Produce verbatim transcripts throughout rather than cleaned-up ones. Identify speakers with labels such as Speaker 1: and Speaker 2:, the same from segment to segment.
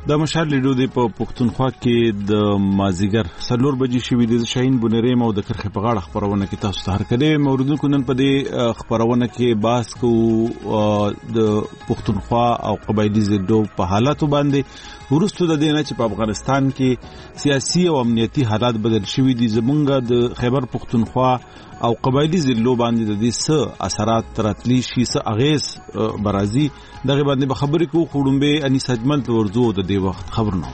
Speaker 1: د مشال لیدو د پښتونخوا کې د مازیګر سلور بجې شوې د شاهین بنریم او د کرخه په غاړه خبرونه کې تاسو ته هرکله موردونکو نن په دې خبرونه کې باس کو د پښتونخوا او قبایلی زدو په حالاتو باندې ورستو د دینه چې په افغانستان کې سیاسي او امنیتي حالات بدل شوي دي. زمونږ د خیبر پښتونخوا او قبایلی زلو باندې د دې څه اثرات راتلی شي، څه اغیز برازي دغه باندې به خبرې کوو. خړومبه انیس اجمل ورزو د دې وخت خبرونه.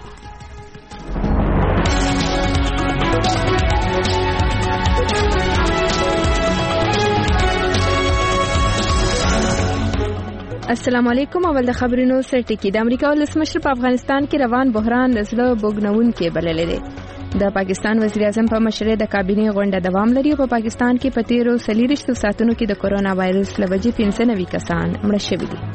Speaker 2: السلام علیکم. اول د خبرونو سرټکی. د امریکا ولسمشر په افغانستان کې روان بحران زړه بوګنونکې بللې ده. د پاکستان وزیر اعظم په مشرۍ د کابینې غونډه دوام لري. په پاکستان کې په تیرو څلوېښتو ساعتونو کې د کورونا وایرس له وجې پنځه نوي کسان مړه شوي دي.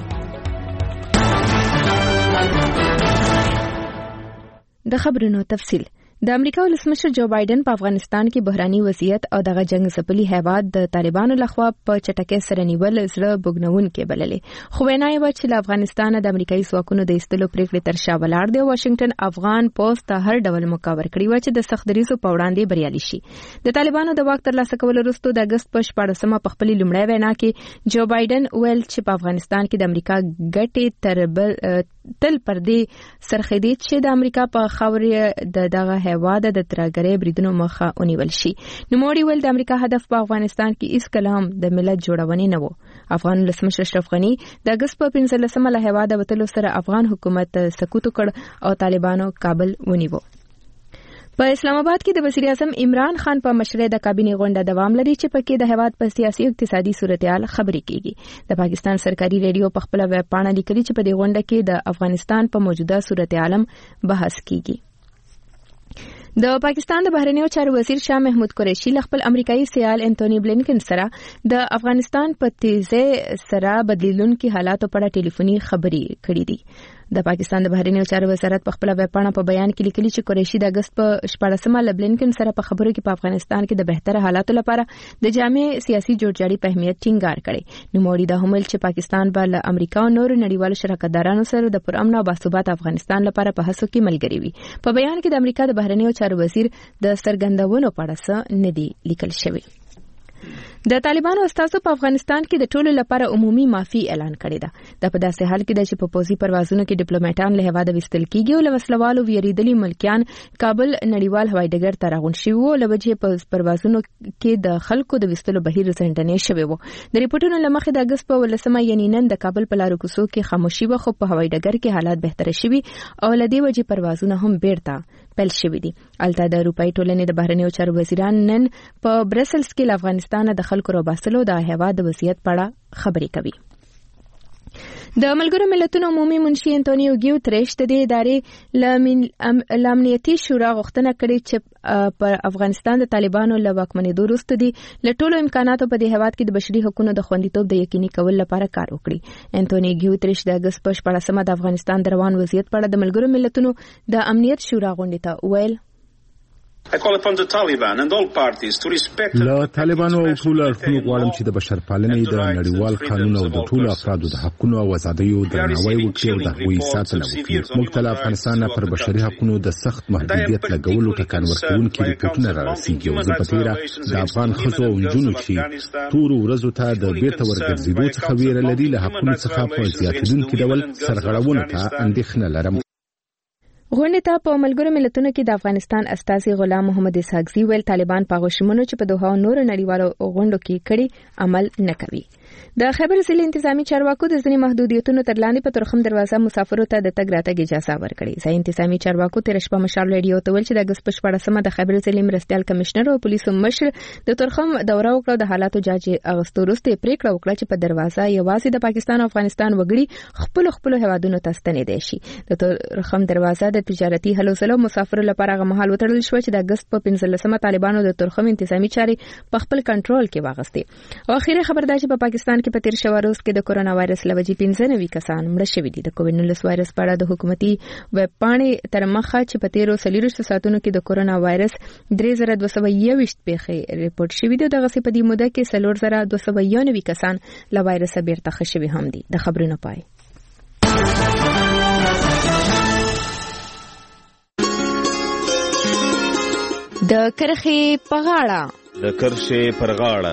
Speaker 2: د خبرونو تفصیل. د امریکا ولسمشر جو بایدن په افغانستان کې بحراني وضعیت او دغه جنگ ځپلي هیواد د طالبانو لخوا په چټکۍ سره نیول زړه بوګنونکې بللې. خو وینا یې وه چې له افغانستانه د امریکایي ځواکونو د ایستلو پریکړې تر شا ولاړ دی. واشنګټن افغان پوسټ ته هر ډول موقع ورکړې وه چې د سخت دریځو په وړاندې بریالي شي. د طالبانو د واک ترلاسه کولو وروسته د اګست په شپاړسمه په خپلې لومړۍ وینا کې جو بایدن ویل چې په افغانستان کې د امریکا ګټې تر تل پر دې سرخېدې چې د امریکا په خاورې د دغه هیواد د ترهګرۍ بریدونو مخه ونیول شي. نوموړي ویل د امریکا هدف په افغانستان کې هیڅ کله هم د ملت جوړونې نه و. افغان ولسمشر اشرف غني د اګست په پنځلسمه له هیواده وتلو سره افغان حکومت سقوط کړ او طالبانو کابل ونیو. په اسلام آباد کې د وزیر اعظم عمران خان په مشرۍ د کابینې غونډه دوام لري چې پکې د هیواد په سیاسي او اقتصادي صورتحال خبرې کیږي. د پاکستان سرکاري ریډیو په خپل ویب پاڼه لیکلي چې په دې غونډه کې د افغانستان په موجوده صورتحال بحث کیږي. د پاکستان د بهرنیو چارو وزیر شاه محمود قریشي له خپل امریکایي سیال انټونی بلینکن سره د افغانستان په تیزه سره بدلیدونکو حالاتو په اړه ټلیفوني خبرې کړې دي. د پاکستان د بهرنیو چارو وزارت په خپل ویب پاڼه په بیان کې لیکلي چې قریشي د اګست په شپاړسمه له بلینکن سره په خبرو کې په افغانستان کې د بهتر حالاتو لپاره د جامع سیاسي جوړجاړي په اهمیت ټینګار کړي. نوموړي دا هم ویل چې پاکستان به له امریکا او نورو نړیوالو شراکتدارانو سره د پرامن او باثبات افغانستان لپاره په هڅو کې ملګری وي. په بیان کې د امریکا د بهرنیو چارو وزیر د سرګندونو په اړه څه نه دی لیکل شوی. د طالبانو استازو په افغانستان کې د ټولو لپاره عمومي معافي اعلان کړې ده. دا په داسې حال کې ده چې په پوځي پروازونو کې ډیپلوماټان له هیواده وستل کیږي او له وسلوالو ویریدلي ملکیان کابل نړیوال هوایي ډګر ته راغونډ شوي وو. له وجې په پروازونو کې د خلکو د وستلو بهیر ځنډنې شوی وو. د ریپورټونو له مخې د اګست په ولسمه یعنې نن د کابل په لارو کوڅو کې خاموشي وه، خو په هوایي ډګر کې حالات بهتره شوي او له دې وجې پروازونه هم بیرته پیل شوي دي. الته د اروپایي ټولنې د بهرنیو چارو وزیران نن په برسلز کې له افغانستانه د خلکو راوباسلو د هیواد د وضعیت په اړه خبرې کوي. د ملګرو ملتونو عمومي منشي انټونیو ګیوتریش د دې ادارې له امنیتي شورا غوښتنه کړې چې پر افغانستان د طالبانو له واکمنېدو وروسته دي له ټولو امکاناتو په دې هیواد کې د بشري حقوقو د خوندیتوب د یقیني کولو لپاره کار وکړي. انټونیو ګیوتریش د اګست په شپاړسمه د افغانستان د روان وضعیت په اړه د ملګرو ملتونو د امنیت شورا غونډې ته ویل:
Speaker 3: له طالبانو او ټولو اړخونو غواړم چې د بشرپالنې د نړیوال قانون او د ټولو افرادو د حقونو او ازادیو درناوی وکړي او د هغوی ساتنه وکړي. موږ ته له افغانستان پر بشري حقونو د سخت محدودیت لګولو ټکان ورکوونکي ریپورټونه رارسېږي او زه په تېره د افغان ښځو او نجونو چې تورو ورځو ته د بیرته ورګرځېدو څخه ویره لري له حقونو څخه په زیاتېدونکي ډول سرغړونو ته اندېښنه لرم.
Speaker 2: غونډې ته په ملګرو ملتونو کې د افغانستان استازي غلام محمد اسحاقزي ویل طالبان په غوښمنو چې په دوحه او نورو نړیوالو غونډو کې کړي عمل نه کوي. د خیبر ضلع انتظامی چارواکو د ځینې محدودیتونو تر لاندې په ترخم دروازه مسافرو ته د تګ راتګ اجازه ورکړې. ځای انتظامی چارواکو تیر شپه مشال ریډیو ته ویل چې د اګست په شپاړسمه د خیبر ضلع مرستیال کمشنر او پولیسو مشر د ترخم دوره وکړه. د حالاتو جاج اغوستو وروسته پریکړه وکړه چې په دروازه یوازې د پاکستان او افغانستان وګړي خپل خپل هیوادونو ته ستنېدای شي. د ترخم دروازه د تجارتي هلو ځلو مسافرو لپاره هغه مهال وتړل شو چې د اګست په پنځلسمه طالبانو د ترخم انتظامی چارې په خپل کنټرول کې واغستې. او اخیری خبر دا چې په پاکستان کې په تیر شوه روز کې د کورونا وایرس له وجې پنځه نوي کسان مړه شوي دي. د کووډ نولس وایرس په اړه د حکومتي ویب پاڼې تر مخه چې په تیرو څلوېښتو ساعتونو کې د کورونا وایرس درې زره دوه سوه یوویشت پیښې ریپورټ شوي دي. دغسې په دې موده کې څلور زره دوه سوه یو نوي کسان له وایرسه بیرته ښه شوي هم دي. د خبرونو پای. د کرخې په غاړه
Speaker 1: د کرښې پر غاړه.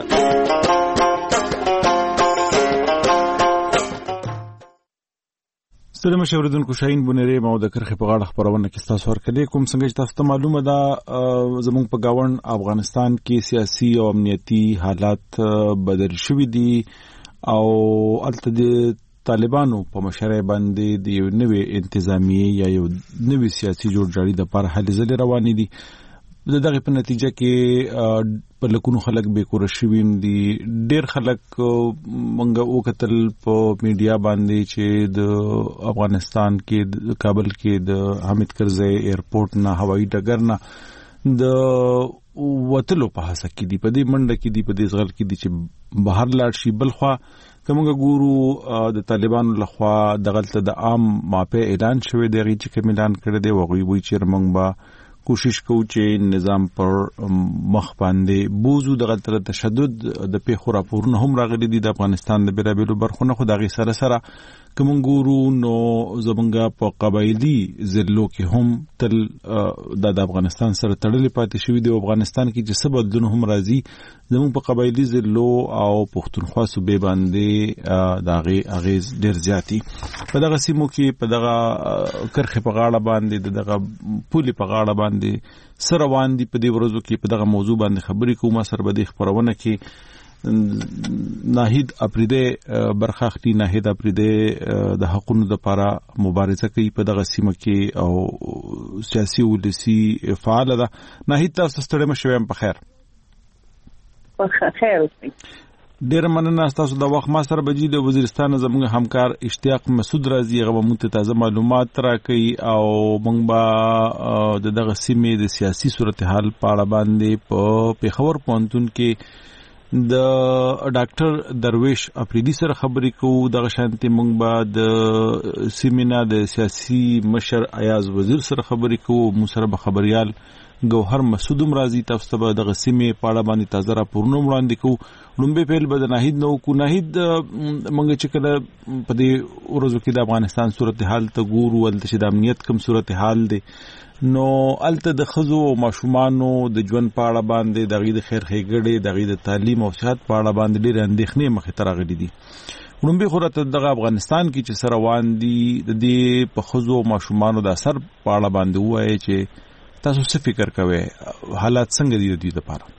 Speaker 1: ستړي مشوردونکو شاهین بونری مو د کرخې په غاړه خبرونه کې تاسو ورکړې کوم څنګه چې تاسو ته معلومه ده زموږ په گاوند افغانستان کې سیاسي او امنیتي حالات بدل شوي دي او الته د طالبانو په مشرۍ باندې د یو نوې انتظامی یا یو نوې سیاسي جوړجاړي د لپاره هلې ځلې روانې دي. د دغه په نتیجه کې په لکونو خلک بې کوره شوي دي. ډېر خلک موږ وکتل په میډیا باندې چې د افغانستان کې د کابل کې د حامد کرزي ایرپورټ نه هوایي ډګر نه د وتلو په هڅه کې دي، په دې منډه کې دي، په دې ځغل کې دي چې بهر لاړ شي. بلخوا کومه ګورو د طالبانو لخوا دغلت د عام ماپه اعلان شوی دی چې کوم اعلان کړی دی وغوي وی چې موږ به کوشش کوو چې نظام پر مخ باندې بوزو. دغلت تشدد د پیښو راپورونه هم راغلي دي د افغانستان د بیلابیلو برخو نه، خو دغه سره سره کوم ګورو نو زمونږ په قبایلی ضلعو کې هم تل د افغانستان سره تړلې پاتې شوی دی. افغانستان کې چې څه بدلون هم راځي زمونږ په قبایلی ضلعو او پښتونخوا صوبې باندې دغه اغیز ډیر زیاتی. په دغه سیمو کې په دغه کرخې په غاړه باندې دغه پولي په غاړه باندې سره روان دي. په دې ورځو کې په دغه موضوع باندې خبرې کوم سره به د خبرونه کې ناهید اپریده برخه اخلي. ناهید اپریده د حقوقو لپاره مبارزه کوي په دغه سیمه کې او سیاسي ولسی فعال ده. ناهید تاسو ستړي مشوي په خیر.
Speaker 4: په خیر اوسئ.
Speaker 1: ډیر مننه تاسو د وخت ما سره بجې د وزیرستان زموږ همکار اشتیاق مسعود رازي هغه مونږ ته تازه معلومات راکړي او موږ به د دغه سیمې د سیاسي صورتحال په اړه باندې په پیښور پوهنتون کې د ډاکټر درویش اپریدي سره خبرې کوو. دغه شانتي موږ به د سیمینا د سیاسي مشر ایاز وزیر سره خبرې کوو. موږ سره به خبريال ګوهر مسعود مرازي تاسو ته دغه سیمې په اړه باندې تازه راپورونه وړاندې کوو. لومبه پیل به د ناهید نو کو ناهید موږ چې کله په دې ورځو کې د افغانستان صورتحال ته ګورو ولته چې د امنیت کوم صورتحال دی نو الته د خزو او ماشومانو د ژوند په اړه باندې دغه د خیر ښېګړې دغه د تعلیم او صحت په اړه باندې ډېر اندېښنې مخې ته راغلي دي. لومبه خو راته دغه افغانستان کې چې سره روان دي د دې په خزو او ماشومانو د اثر په اړه باندې وایي چې تاسو څه فکر کوئ حالات څنګه دي د دې لپاره؟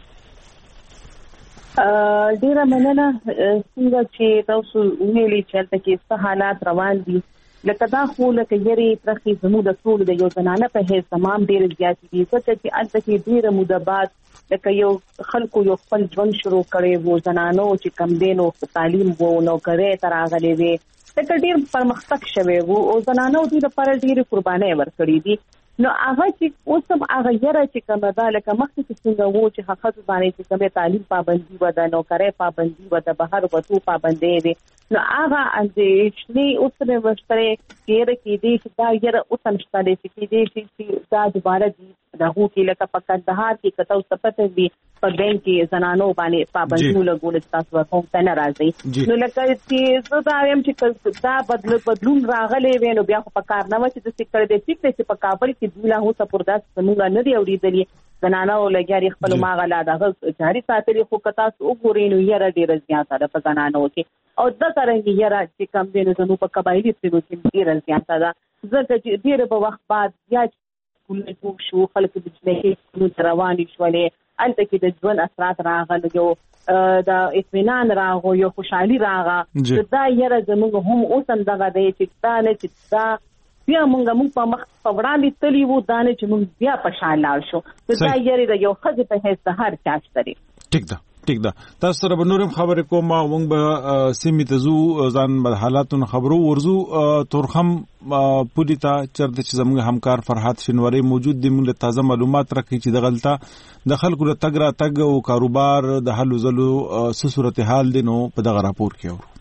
Speaker 4: ډیره مننه. څنګه چې تاسو ویلي چې تل کې څه حالات روان دي لکه دا خو لکه یری ترخی زموږ د ټول د یو زنانه په هیڅ تمام ډیر زیات دي ځکه چې الته کې ډیر موده بعد لکه یو خلکو یو خپل ژوند شروع کړي وو زنانو چې کم دینو تعلیم وو نو کړي تر هغه لوي لکه ډیر پرمختګ شوه وو او زنانو دې لپاره ډیر قربانۍ ورکړي دي. نو هغه چې اوس هم هغه یره چې کومه ده لکه مخکې څنګه وو چې حقیقت باندې چې کومه تعلیم پابندي و ده نو کړي پابندي و ده بهر وته پابندي دي نو هغه اندېښنې اوس نه وشتره کېره کې دي چې دا یره اوس نشته دي چې دې چې دا دوباره دي دغه کې لکه په کندهار کې کتاو سپته دي په بانک کې زنانو باندې پابندي لګول تاسو ورته ته ناراضي. نو لکه چې زه دا وایم چې دا بدل بدلون راغلی وینو بیا په کار نه و چې د سکړې د ټیک چې په کابل کې دوله هو سپورداس څنګه نه دی اورېدلې زنانو لګیاري خپل ماغلا دغه جاري ساتلې خو کتا سو ګورینو یره ډیر زیاته ده په زنانو کې او د ترنګ یره چې کم دینو زنو په قبایلی سیمو کې ډیر زیاته ده ځکه چې ډیر په وخت بعد یا کوم شو خلک د جنې رواني شولې الته کې د ژوند اثرات راغلي یو د اطمینان راغو یو خوشحالي راغه دا یره زموږ هم اوس هم دغه دی چې دا نه چې دا بیا مونږ مونږ په مخ په وړاندې تلی وو دا نه چې مونږ بیا په شان لاړ شو دا یره د یو خځې په هیڅ هر چاش لري.
Speaker 1: ټیک ده ټیک ده. تاسو سره به نورم خبرې کوم مونږ به سیمې ته ځو ځان به حالاتونو خبرو ورزو. تورخم پولی ته چرته چې زموږ همکار فرحات شنواری موجود دی مونږ تازه معلومات راکړي چې د غلطه د خلکو د تګ را تګ او کاروبار د حل زلو څه صورتحال دي نو په دغه راپور کې اورو.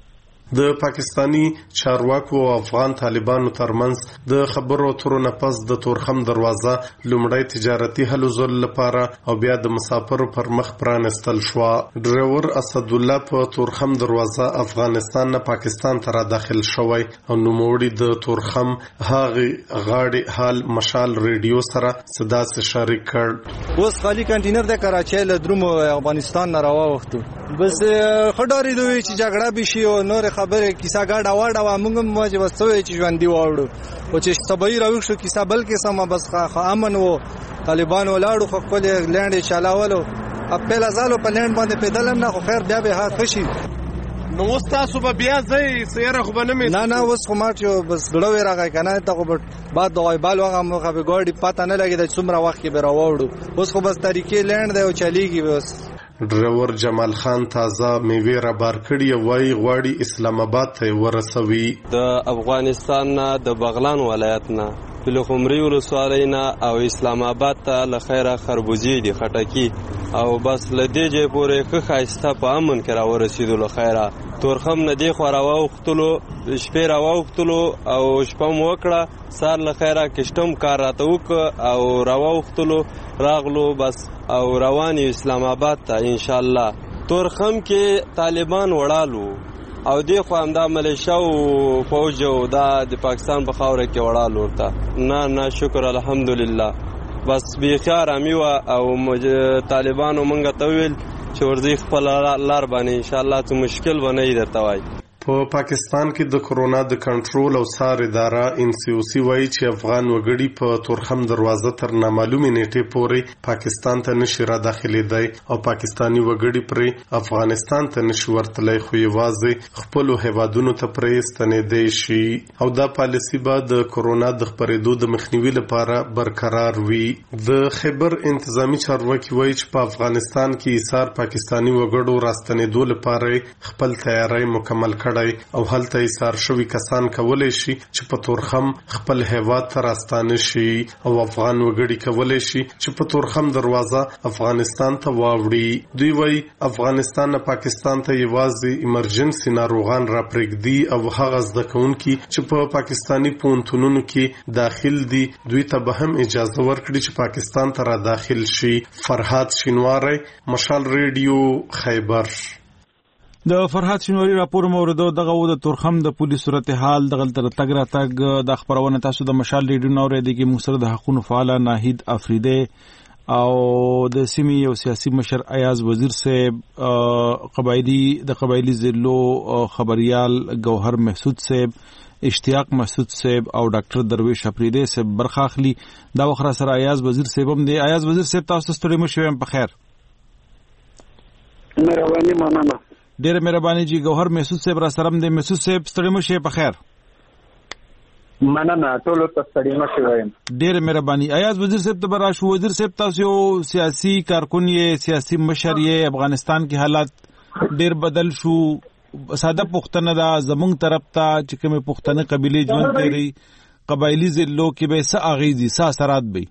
Speaker 5: د پاکستانی چارواکو او افغان طالبانو ترمنځ د خبرو اترو نه پس د تورخم دروازه لومړی تجارتي هلو ځل لپاره او بیا د مسافرو پر مخ پرانستل شو. ډرایور اسد الله په تورخم دروازه افغانستان نه پاکستان ته را داخل شوی او نوموړي د تورخم هغه غاړي حال مشال ریډیو سره صدا سره شریک کړ.
Speaker 6: اوس خالی کنټینر د کراچۍ له درومو افغانستان نه راووختو بس خډاري دوی چې جګړه بشي او نور خبره کیسه گاډه واډه و موږ موجه وسوي چې ژوند دی واړو او چې سبای راوښ شو کیسه بل کې سم بس خا امن وو طالبان ولاړو خپل لند چلاولو خپل ازالو په لند باندې پیدل نه خو خیر بیا به ها خشي
Speaker 5: نو اوس تاسو به بیا ځئ سیاره خو به نه مې
Speaker 6: نه نه اوس خو ماچو بس ګړو راغی کنه ته خو بعد دوی بال وغه مخه به ګاډي پته نه لګي د څومره وخت کې به راوړو اوس خو بس طریقې لند دی او چلیږي بس.
Speaker 5: ډرایور جمال خان تازه میوه را بار کړی وای غواړي اسلام آباد ته ورسوي.
Speaker 7: د افغانستان نه د بغلان ولایت نه پلخمري ولسوالۍ نه او اسلام آباد ته له خیره خربوزي دي خټکی او بس لدې جې پورې ښه ښایسته په امن کې راورسېدو له خیره. تورخم نه دی خو راوختلو شپې راوختلو او شپه مو وکړه سار له خیره کشتم کار راته وکړه او راوختلو راغلو بس او روان اسلام آباد ته ان شاء الله. تورخم کې طالبان وړالو او دی خو همدا ملیشیا او فوج او دا د پاکستان په خاوره کې وړالو ورته نه نه شکر الحمدلله بس بی خیار امیوا او طالبانو مونږ ته ویل چې ورځي خپل لار باندې ان شاء الله ته مشکل ونه درته وای.
Speaker 5: په پاکستان کې د کورونا د کنټرول او څار اداره ان سی او سی وایي چې افغان وګړي په تورخم دروازه تر نامعلومې نیټې پورې پاکستان ته نشي را داخلېدای او پاکستانی وګړي پرې افغانستان ته نشي ورتلای خو یوازې خپل هیوادونو ته پرې ستنېدای شي او دا پالیسی به د کورونا د خپرېدو د مخنیوي لپاره برقرار وي. د خیبر انتظامی چارواکي وایي چې په افغانستان کې ایثار پاکستانی وګړو راستنېدو لپاره خپل تیاری مکمل کړ او هلته ایثار شوي کسان کولای شي چې په تورخم خپل هیواد ته راستانه شي او افغان وګړي کولای شي چې په تورخم دروازه افغانستان ته واوړي. دوی وایي افغانستان نه پاکستان ته یوازې ایمرجنسي ناروغان را پرېږدي او هغه زده کوونکي چې په پاکستانی پوهنتونونو کې داخل دي دوی ته به هم اجازه ورکړي چې پاکستان ته را داخل شي. فرهاد شینواری مشال ریډیو خیبر.
Speaker 1: د فرهاد شینواری راپور موردو دغه و د تورخم د پولیس صورتحال دغه تر تګ را تګ د خبرونه تاسو د مشال ریډیو نو ریډي کې موږ د حقوقو فعال ناهید افریدی او د سیمې او سیاسي مشر ایاز وزیر صاحب قبایلی د قبایلی ضلعو خبريال گوهر محسود صاحب اشتیاق محسود صاحب او ډاکټر درویش افریدی صاحب برخه اخلي. دا وخره سره ایاز وزیر صاحب هم دی. ایاز وزیر صاحب تاسو ستړي مو شوم په خیر.
Speaker 8: مهرباني مننه.
Speaker 1: ډېر مهرباني جی. گوهر محسود صاحب را سره دی. محسود صاحب ستړي مو شي په خیر.
Speaker 8: مننه ټول ته ستړي مو شي وایم.
Speaker 1: ډېر مهرباني. ایاز وزیر صاحب ته براشو. وزیر صاحب تاسو یو سیاسي کارکون یې سیاسي مشر یې افغانستان کې حالات ډېر بدل شو. ساده پښتنه دا زمونږ طرف ته چې کومه پښتنه قبيله ژوند کوي قبایلی ضلعو کې به څه اغیزي څه اثرات به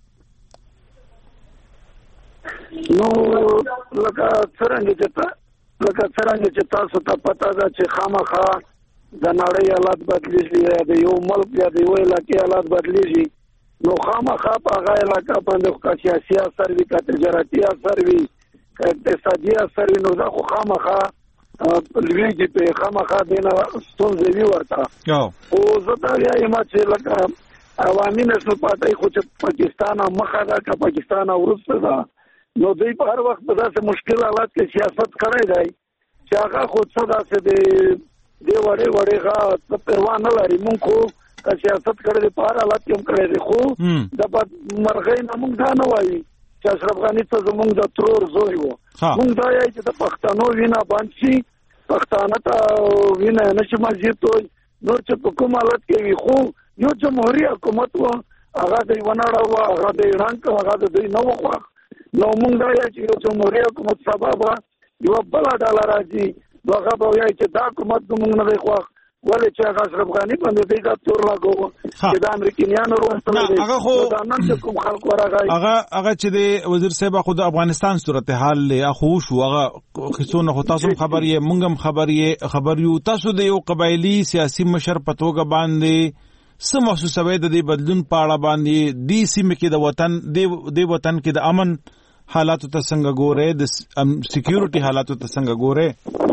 Speaker 8: نو لکه څنګه چې لکه څنګه چې تاسو ته پتا ده چې خامخا د نړۍ حالات بدلیږي د یو ملک یا د یو علاقې حالات بدلیږي نو خامخا په هغه علاقې باندې کا سیاسي اثر وي کا تجارتي اثر وي کا اقتصادي اثر وي نو دا خو خامخا لویږي په خامخا دینه ستونزې وي ورته او زه دا وایم چې لکه عوامي نسل پاتې خو چې پاکستان مخه ده کا پاکستان ورسته ده نو دوی په هر وخت په داسې مشکل حالات کې سیاست کړی دی چې هغه خود څه داسې د دې وړې وړې غا پروا نه لري. مونږ خو که سیاست کړی دی په هر حالت کې هم کړی دی خو د بدمرغۍ نه مونږ دا نه وایي چې اشرف غني ته زمونږ د ترور زوی و. مونږ دا وایي چې د پښتنو وینه بند شي پښتانه ته وینه نه شي مسجد وي نور چې په کوم حالت کې وي خو یو جمهوري حکومت و هغه د وناړه و هغه د ایران که هغه د دوی نه وخوا نو مونږ دا یو چې یو جمهوري حکومت سبب یو بل ډاله راځي نو هغه به وایي چې دا حکومت مونږ نه دی خوښ ولې چې هغه اشرف غنی باندې دې کا تور لاګو چې د امریکایانو وروسته دی دا نن چې کوم خلک ورغای
Speaker 1: هغه هغه چې د وزیر صاحب خو د افغانستان صورتحال له اخو شو هغه خصونه خو تاسو خبر یې مونږ هم خبر یې خبر یو تاسو د یو قبایلی سیاسي مشر په توګه باندې سم محسوسوي د دې بدلون په اړه باندې دی سیمه کې د وطن د وطن کې د امن حالاتو ته څنګه ګوره د سکیورټي حالاتو ته څنګه ګوره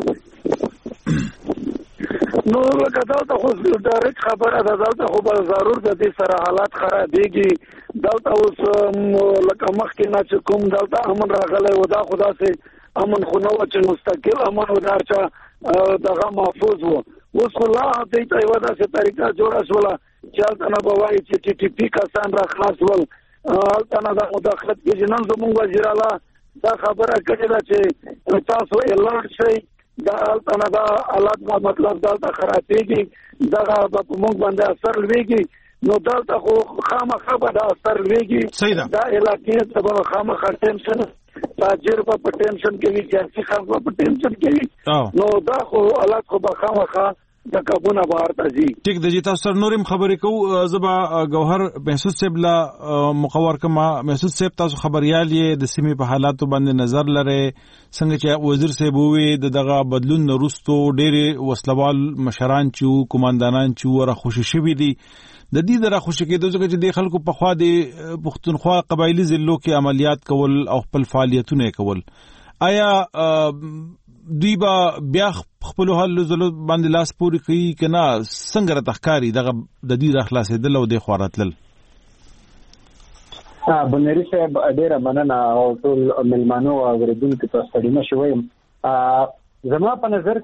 Speaker 8: نو لکه دلته خو ډایرکټ خبره ده دلته خو به ضرور د دې سره حالات خرابېږي دلته اوس لکه مخکې نه چې کوم دلته امن راغلی و دا خو داسې امن خو نه و چې مستقل امن و دا هر چا دغه محفوظ و اوس خو لا دې ته یوه داسې طریقه جوړه شوله چې هلته نه به وایي چې ټي ټي پي کسان را خلاص ول هلته نه دا مداخلت کېږي نن زمونږ وزیر اعلی دا خبره کړې ده چې تاسو الرټ شئ دا هلته نه دا حالات مطلب دلته خرابېږي دغه به په موږ باندې اثر لوېږي نو دلته خو خامخا به دا اثر لوېږي دا علاقې ته به خامخا ټینشن تاجر به په ټینشن کې وي سیاسي خلک به په ټینشن کې وي نو دا خو حالات خو به خامخا د کابونه بهر ته ځي
Speaker 1: ټیک د جې تاسو سره نورم خبرې کوو زه به ګوهر محسوس صاحب لا مقور کما محسوس صاحب تاسو خبريال یې د سیمې په حالاتو باندې نظر لري څنګه چې وزیر صاحب وی دغه بدلون وروسته ډېر وسلوال مشران چې کوماندانان چې ور خوشی شوي دي د دې دره خوشی کېدو چې د خلکو په خوا د پښتونخوا قبایلی ضلعو کې عملیات کول او خپل فعالیتونه کول آیا دوی با بیا خپل حل زلو باندې لاس پوری کوي کنه څنګه را تخکاری دغه د دې راخلاصې دل او د خواراتل
Speaker 9: ا بنری صاحب ډیره مننه او ټول ملمانو او غریبونکو ته ستړي شوم ا زما په نظر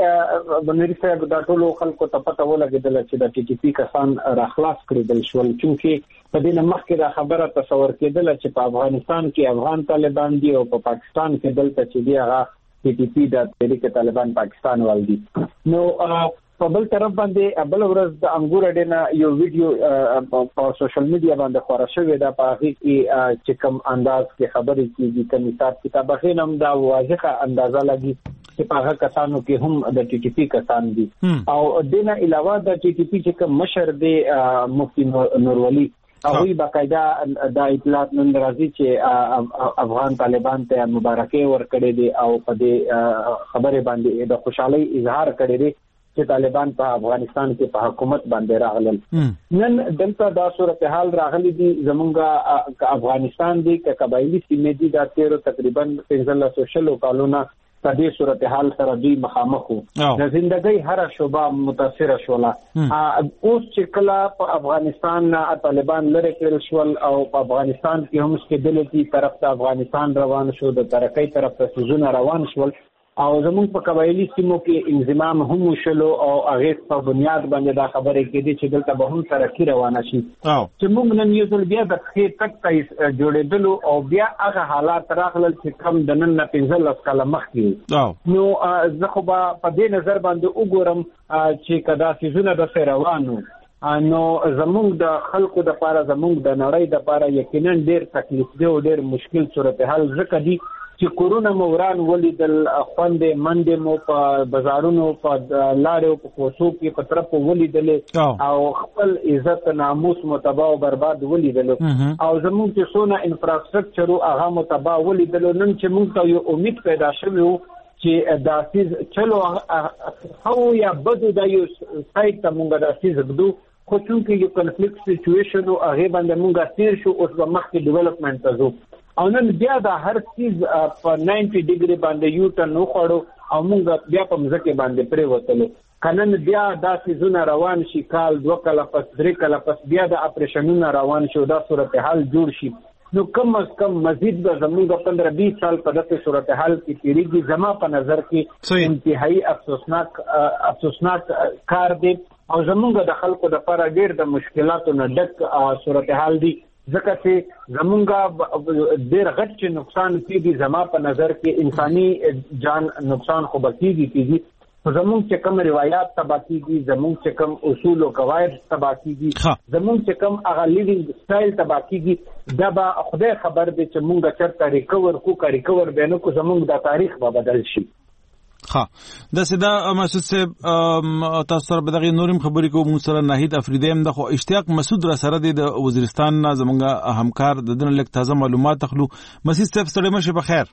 Speaker 9: کې بنری صاحب د ټولو خلکو ته پته ولګیدل چې د ټي ټي پی کسان راخلاص کړل شول چې په دې مخکې دا خبره تصور کېدل چې په افغانستان کې افغان طالبان دي او په پاکستان کې دلته چې دی هغه ټي ټي پی د تحریک طالبان پاکستان والدي نو په بل طرف باندې بل ورځ د انګور اډینا یو ویډیو په سوشل میډیا باندې خورا شوی دا په هغه کې چې کوم انداز کې خبرې کیږي کوم حساب کتاب خینم دا واضحه اندازه لګي چې په هغه کسانو کې هم د ټي ټي پی کسان دي او دینه علاوه د ټي ټي پی چې کوم مشر دی مفتی نورولي هغه باقاعده د اطلاعات نن راځي چې افغان طالبان ته مبارکي ورکړي دي او په دې خبره باندې د خوشحالي اظهار کړي دي چې طالبان په افغانستان کې په حکومت باندې راغلل نن دلته دا صورتحال راغلي دي زمونږه افغانستان دی ک قبایلی سیمې دي دا تیر تقریبا پنځلس شلو کالونه په دې صورتحال سره دوی مخامخ وو د ژوندۍ هر شوبه متاثر شوله اوس چې کله په افغانستان طالبان لری کړل شول او په افغانستان کې هم سټیبلیټي طرف ته افغانستان روان شو د ترقۍ طرف ته سوزونه روان شول او زموږ په قبایلی سیمو کې انضمام هم شلو او هغه په بنیاد باندې دا خبره کېدي چې دلته به هم ترقی روانه شي چې موږ نن یو ځل بیا د خې تک ته جوړېدلو او بیا هغه حالات راغلل چې کم د نن نه پنځلس کاله مخکې نو زه خو به په دې نظر باندې وګورم چې کدا سيزونه د روانو نو زموږ د خلکو د لپاره زموږ د نړۍ د لپاره یقینا ډېر تکلیف دی او ډېر مشکل صورتحال ځکه دی چې کورونا موران ولیدل خوندې منډې مو په بازارونو په لارو په کوڅو کې په طرف ولیدل او خپل عزت ناموس متباع او برباد ولیدل او زموږ چې څونه انفراستراکچر هغه متباع ولیدل نن چې موږ ته یو امید پیدا شوی چې دا چیز چلو هو یا بده د یو سایت ته موږ دا چیز بدو خو چې یو کنفلیکټ سچويشن او هغه باندې موږ تیر شو اوس به مخکې ډیولپمنٹ ته ځو او نن بیا دا هر چیز په نایمټي ډیګري باندې یو ټن وخړو او موږ بیا په مځکه باندې پرې وتلو کنن بیا دا سيزونه روان شي کال دوه کاله پس درې کاله پس بیا د اپریشنونو روان شو دا صورتحال جوړ شي نو کم از کم مزید به زموږ پندرہ بیس سال په دغه صورتحال کې تیریږي زما په نظر کې انتهایی افسوسناک افسوسناک کار دی او زموږ د خلکو د لپاره ډېر د مشکلاتو نه ډک صورتحال دی ځکه چې زمونږه ډېر غټ چې نقصان کیږي زما په نظر کې انساني جان نقصان خو بکیږي کیږي زمونږ چې کوم روایت تبا کیږي زمونږ چې کوم اصول او قواعد تبا کیږي زمونږ چې کوم هغه لیوینګ سټایل تبا کیږي دا به خدای خبر دی چې مونږ چرته ریکور کو کا ریکور بینو کو زمونږ د تاریخ به بدل شي
Speaker 1: ها د سدا مسعود صاحب تاسو سره به دغه نورم خبرې کوم سره ناهید افریدی هم د خو اشتیاق مسعود را سره د وزیرستان زمونږ همکار د دن لک تازه معلومات تخلو. مسعود صاحب سره مشه په خیر.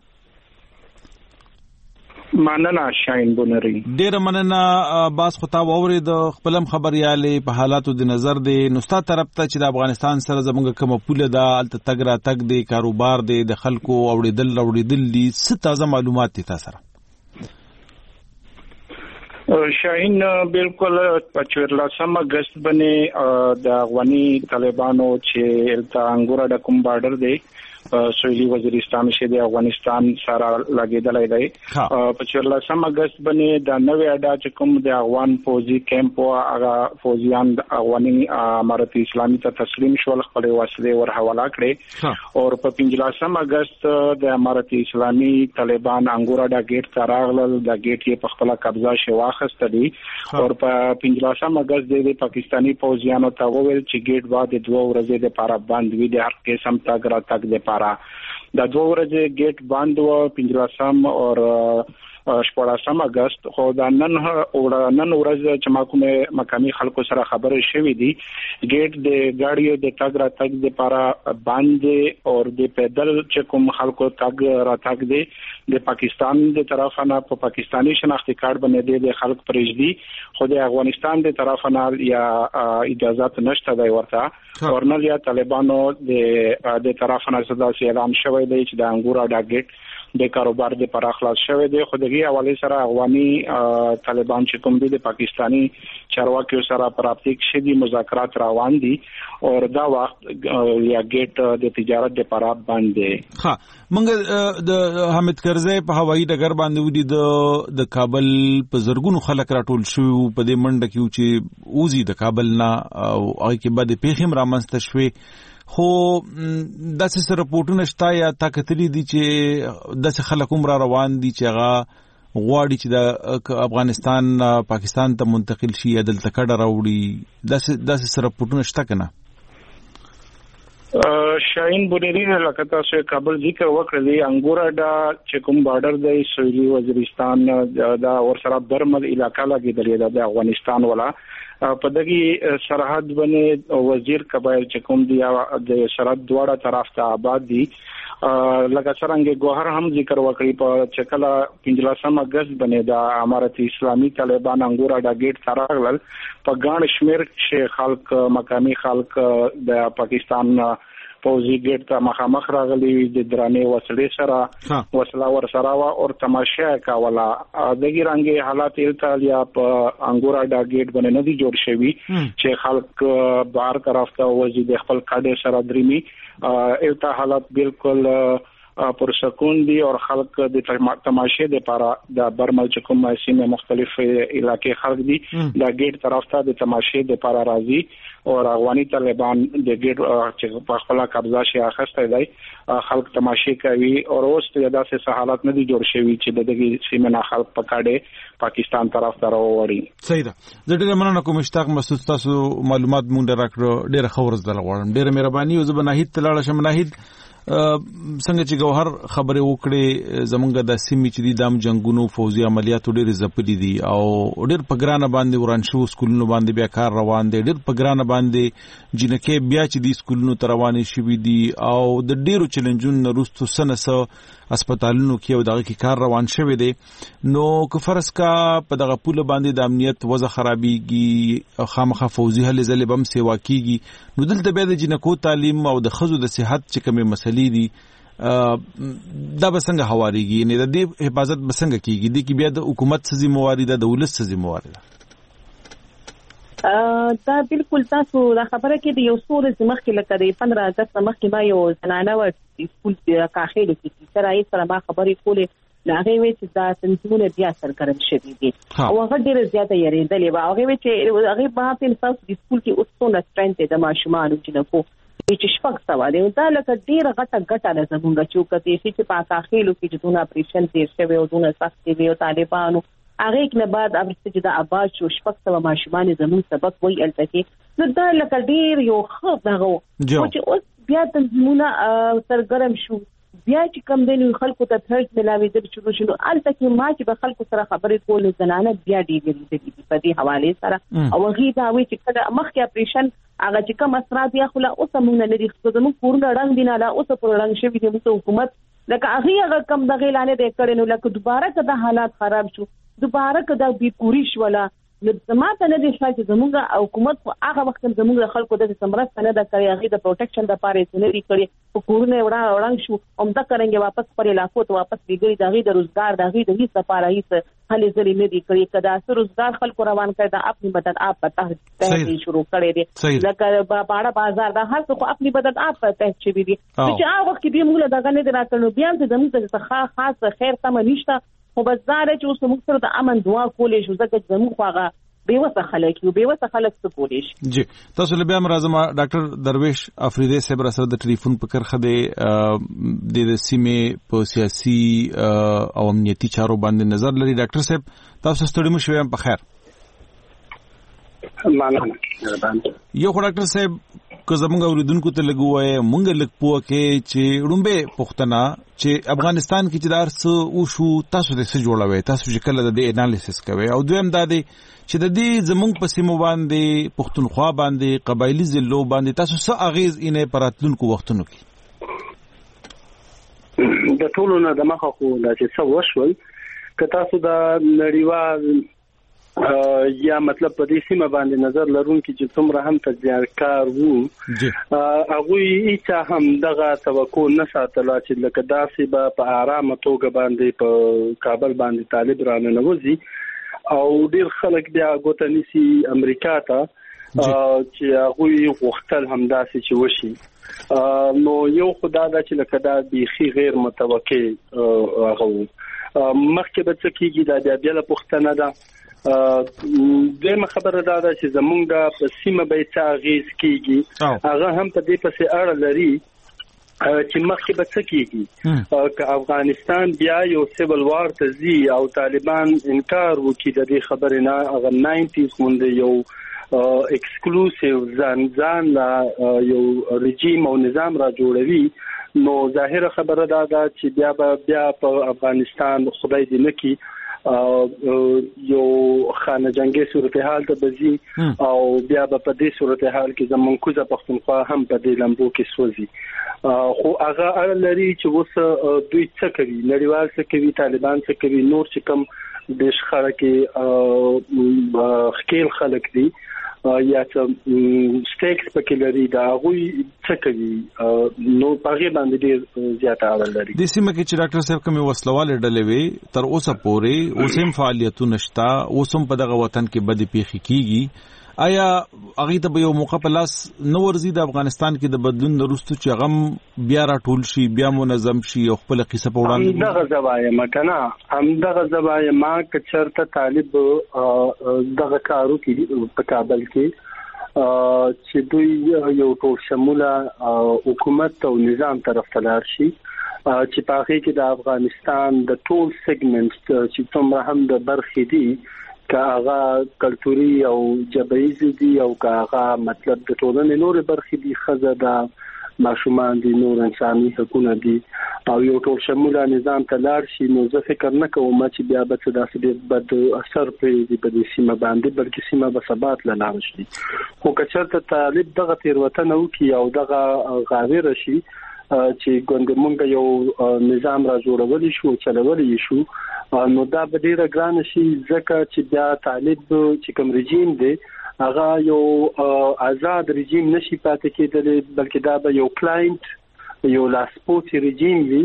Speaker 10: مننه شاین بونری
Speaker 1: ډیر مننه. باس خطا ووري د خپلم خبريالي په حالاتو د نظر دی نوستا طرف ته چې د افغانستان سره زمونږ کوم پوله دا الته تګ را تګ دی کاروبار دی د خلکو اوریدل اوریدل دي ست تازه معلومات دي تاسو سره.
Speaker 10: شاین بالکل پچورلسم اگست باندې د افغاني طالبانو چې الته انګورا د کوم بارډر دی سویلی وزیرستان شه د افغانستان سره لګیدلای دی. په چورلسم اگست باندې د نوې اډا چې کوم د افغان فوجي کیمپ او هغه فوجیان د افغاني امارت اسلامي ته تسلیم شول خپل وسلې ور حواله کړې او په پنځلسم اگست د امارت اسلامي طالبان انګورا د گیټ ته راغلل د گیټ یې په خپل قبضه شو واخست دي او په پنځلسم اگست د پاکستاني فوجیانو ته وویل چې گیټ بعد دوه ورځې د پاره بند وي د هر قسم تاګ را تاګ د د دوه ورځې گیټ بند و پنځلسم او شپږم اگست خو د نن نن ورځ چې ما کومه مقامي خلکو سره خبرې شوې دي گیټ د ګاډیو د تګ را تګ د لپاره باندې او د پیدل چې کوم خلکو تګ را تګ دي د پاکستان د طرفه په پاکستانی شناختی کارت باندې د خلک پرېږدي خو د افغانستان د طرفه نه یا اجازه نشته دی ورته ورنل یا طالبانو د د طرفه نه صدا اعلان شوی دی چې د انګورا د گیټ د کاروبار د پر اخلاص شوی دی خو دغه حواله سره افغاني طالبان چې کوم دي د پاکستانی چارواکیو سره پراپتیک شدي مذاکرات روان دي او دا وخت یا گیټ د تجارت د پر باندې.
Speaker 1: ها مونږ د حامد کرزی په هوایي ډګر باندې ودی د د کابل په زرګونو خلک راټول شو په دې منډه کې چې اوزي د کابل نه او هغه کې بعد پیخم رامنځته شوي خو داسې سره رپورټونه شته یا تا کتلی دي چې داسې خلک هم را روان دي چې هغه غواړي چې د افغانستان پاکستان ته منتقل شي یا دلته کډه راوړي داسې داسې سره رپورټونه شته که نه؟
Speaker 10: شاین بونری لکه تاسو کابل ذکر وکړی انګورا دا چې کوم بارډر دی سویلی وزیرستان دا ور سره برمل علاقہ لګیدلې د افغانستان ولا په دغه سرحد باندې وزیر قبایل چې کوم دی د سرحد دواړه طرف ته آباد دي لکه څنګه ګوهر هم ذکر وکړي په چکلا پنځلسم اگست باندې د امارت اسلامي طالبان انګورا د گیټ تراغل په ګڼ شمیر چې خلک مقامي خلک د پاکستان فوجي گیټ ته مخامخ راغلي د درانه وسلې سره وسله ور سره وا او تماشا کولا دغه رنګي حالات التالیا په انګورا د گیټ باندې نه دي جوړ شوی چې خلک بهر طرف ته وځي د خپل کاډه سره درمي التا حالات بالکل پر سکون دي او خلک د تماشې د لپاره د برمل چې کوم سیمه مختلف علاقې خلک دي د گیټ طرف ته د تماشې د لپاره راځي او افغاني طالبان د گیټ چې په خپل قبضه شي اخسته دی خلک تماشې کوي او اوس د داسې حالات نه دي جوړ شوی چې د دغه سیمه نه خلک پکاړي پاکستان طرف ته راوړي.
Speaker 1: صحیح ده. د ډېر مننه کوم اشتاق مسعود تاسو معلومات مونږ راکړو ډېر خبرز دل غواړم ډېر مهرباني او زبناهید تلاړه شمناهید څنګه چې ګوهر خبره وکړي زمونږ د سیمې چې د دام جنگونو فوزي عملیاتو ډېر زپلي دي او ډېر پګرانه باندې وران شو سکولونو باندې بیا کار روان دي ډېر پګرانه باندې جنکه بیا چې د سکولونو تروانې شوي دي او د ډېرو چیلنجونو وروسته سنسه هسپتالونو کې او دغه کې کار روان شوی دی نو که فرض کا په دغه پوله باندې د امنیت وضع خرابېږي خامخا فوزي هلې ځلې به هم سیوا کېږي نو دلته بیا د جنکو تعلیم او د ښځو د صحت چې کومې مسلې دي دا به څنګه هوارېږي یعنې د دې حفاظت به څنګه کېږي دې کې بیا د حکومت څه ذمهواري ده د ولس څه ذمهواري ده؟
Speaker 4: دا بالکل تاسو دا خبره کې د یو څو ورځې مخکې لکه د پندرہ اگست مخکې ما یو زنانه وه سکول کاخېلو کې ټیچر هغې سره ما خبرې کولې نو هغې ویل چې دا تنظیمونه بیا سرګرم شوي دي او هغه ډېره زیاته یېرېدلې وه هغې ویل چې هغې ما ته ستاسو د سکول کې اوس څومره سټرنټ دی د ماشومانو جنکو چې شپږ سوه دی دا لکه ډېره غټه ګټه ده زموږ چې وکتې چې په کاخېلو کې چې دونه اپریشن تېر شوی او دونه سخت دی او طالبانو هغې نه بعد ابرسته چې د آباد شو شپږ سوه ماشومان زموږ سبق وایي هلته کې نو دا لکه ډېر یو ښه دغه و چې اوس بیا تنظیمونه سرګرم شو بیا چې کم دین خلکو ته ترج ملاوي د شروع شنو الته کې ما چې به خلکو سره خبرې کول زنانه بیا ډیګري د په دې حواله سره او غي دا وی چې کله مخکې اپریشن هغه چې کوم اثرات یا خلا اوس موږ نه لري خو زموږ کورونه رنگ دي نه لا اوس پر رنگ شوی دی موږ حکومت لکه هغه کم د غیلانه د کړي نو لکه دوباره کده حالات خراب شو دوباره کده بي پوری شولا نو زماته نه دي چې زموږ حکومت خو هغه وخت زموږ خلکو د سمرست نه د کړی هغه د پروټیکشن د پاره نه لري کړی کورونه وړا وړاند شو هم دا کوي واپس پر علاقو ته واپس دیګي دغه د روزګار دغه د هیڅ لپاره هیڅ حل زری نه دي کړی کدا سر روزګار خلکو روان کړي دا خپل بدن اپ پته ته شروع کړي دي لکه باړه بازار دا هر څه خپل بدن اپ پته چي دي چې هغه وخت کې موږ دغه نه دراتلو بیا د زموږ څخه خاص خیر سم نشته خو بس زاره چې اوس موږ سره د امن دعا کولې شو ځکه زموږ خواغه بیوسه خلک یو بیوسه خلک څه کولې شي
Speaker 1: جی تاسو له بیا مرزم ډاکټر درویش افریدی صاحب سره د ټلیفون په کرخه د د سیمه په سیاسي او امنیتي چارو باندې نظر لري ډاکټر صاحب تاسو ستړي مو شوم په خیر
Speaker 11: مننه
Speaker 1: یو خو ډاکټر صاحب که زمونږ اوریدونکو ته لګوي مونږ لګ پوه کې چې رومبه پښتنه چې افغانستان کې چې دار څه او شو تاسو د څه جوړوي تاسو چې کله د دې انالیسس کوي او دویم دا دی چې د دې زمونږ په سیمو باندې پښتونخوا باندې قبایلی ضلعو باندې تاسو څه اغیز اینه پراتلونکو وختونو کې
Speaker 11: د ټولو نه د مخه خو دا چې څه وشول که تاسو د نړیوال یا مطلب په دې سیمه باندې نظر لرونکي چې څومره هم تجارکار وو هغه هیڅ هم دغه توقع نه ساتله چې لکه داسې به په آرامه توګه باندې په کابل باندې طالب رانه نوځي او ډیر خلک بیا غوته نسی امریکا ته چې هغه وختل هم داسې چې وشي نو یو خدای دا چې لکه دا بيخي غیر متوقع هغه مخکې به څه کیږي دا بیا له پښتنه ده دغه خبره دا ده چې زمونږ په سیمه به څه غیز کیږي هغه هم په دې پسې اړه لري چې مخکې به څه کیږي که افغانستان بیا یو سیول وار ته ځي او طالبان انکار وکړي د دې خبرې نه هغه ناینټیز مونږ یو ایکسکلوسیو ځان ځان یو رژیم او نظام را جوړوي نو ظاهره خبره دا ده چې بیا به بیا په افغانستان خدای دې نه کړي یو خانه جنگي صورتحال ته بزي او بیا په دې صورتحال کې زمون کوزه پښتونخوا هم په دې لمبو کې سوځي خو هغه اړ لري چې وس دوی څه کوي نړیوال څه کوي طالبان څه کوي نور چې کوم د شخړه کې خکیل خلک دي یا څه سټیکس پکې لري دا غوي څه کوي نو پاغي باندې ډیر زیاته اړه لري
Speaker 1: د سیمه کې چې ډاکټر صاحب کومه وسلواله ډلې وي تر اوسه پورې اوسم فعالیتونه نشتا اوسم په دغه وطن کې بد پیخي کیږي آیا هغه ته به یو موقع په لاس نو ورزي د افغانستان کې د بدلون وروسته چې غم بیا راټول شي بیا منظم شي او خپل قصه په وړاندې
Speaker 11: دغه زوایا مکنه هم دغه زوایا ما کچرته طالب دغه کارو کې په کابل کې چې دوی یو ټول شموله حکومت او نظام طرف ته لاړ شي چې په هغه کې د افغانستان د ټول سیګمنټ چې څومره هم د برخې دي کاغه کلتوري او جبهیز دي او کاغه مطلب د ټولنې نور برخې دي خزه د ماشومان دي نور انساني حقوق دي او یو ټول شموله نظام ته لاړ شي نو زه فکر نه کوم چې بیا به څه داسې بد اثر پرې په دې سیمه باندې بلکې سیمه به ثبات لاله شي خو کچرته طالب دغه تیروتنه وکي او دغه غاویر شي چې ګوند مونږ یو نظام را جوړولې شو چلولې شو نو دا به ډیره ګران شي ځکه چې بیا طالب چې کوم رژیم دی هغه یو آزاد رژیم نشي پاتې کېدلی بلکې دا به یو کلاینټ یو لاسپوتی رژیم وي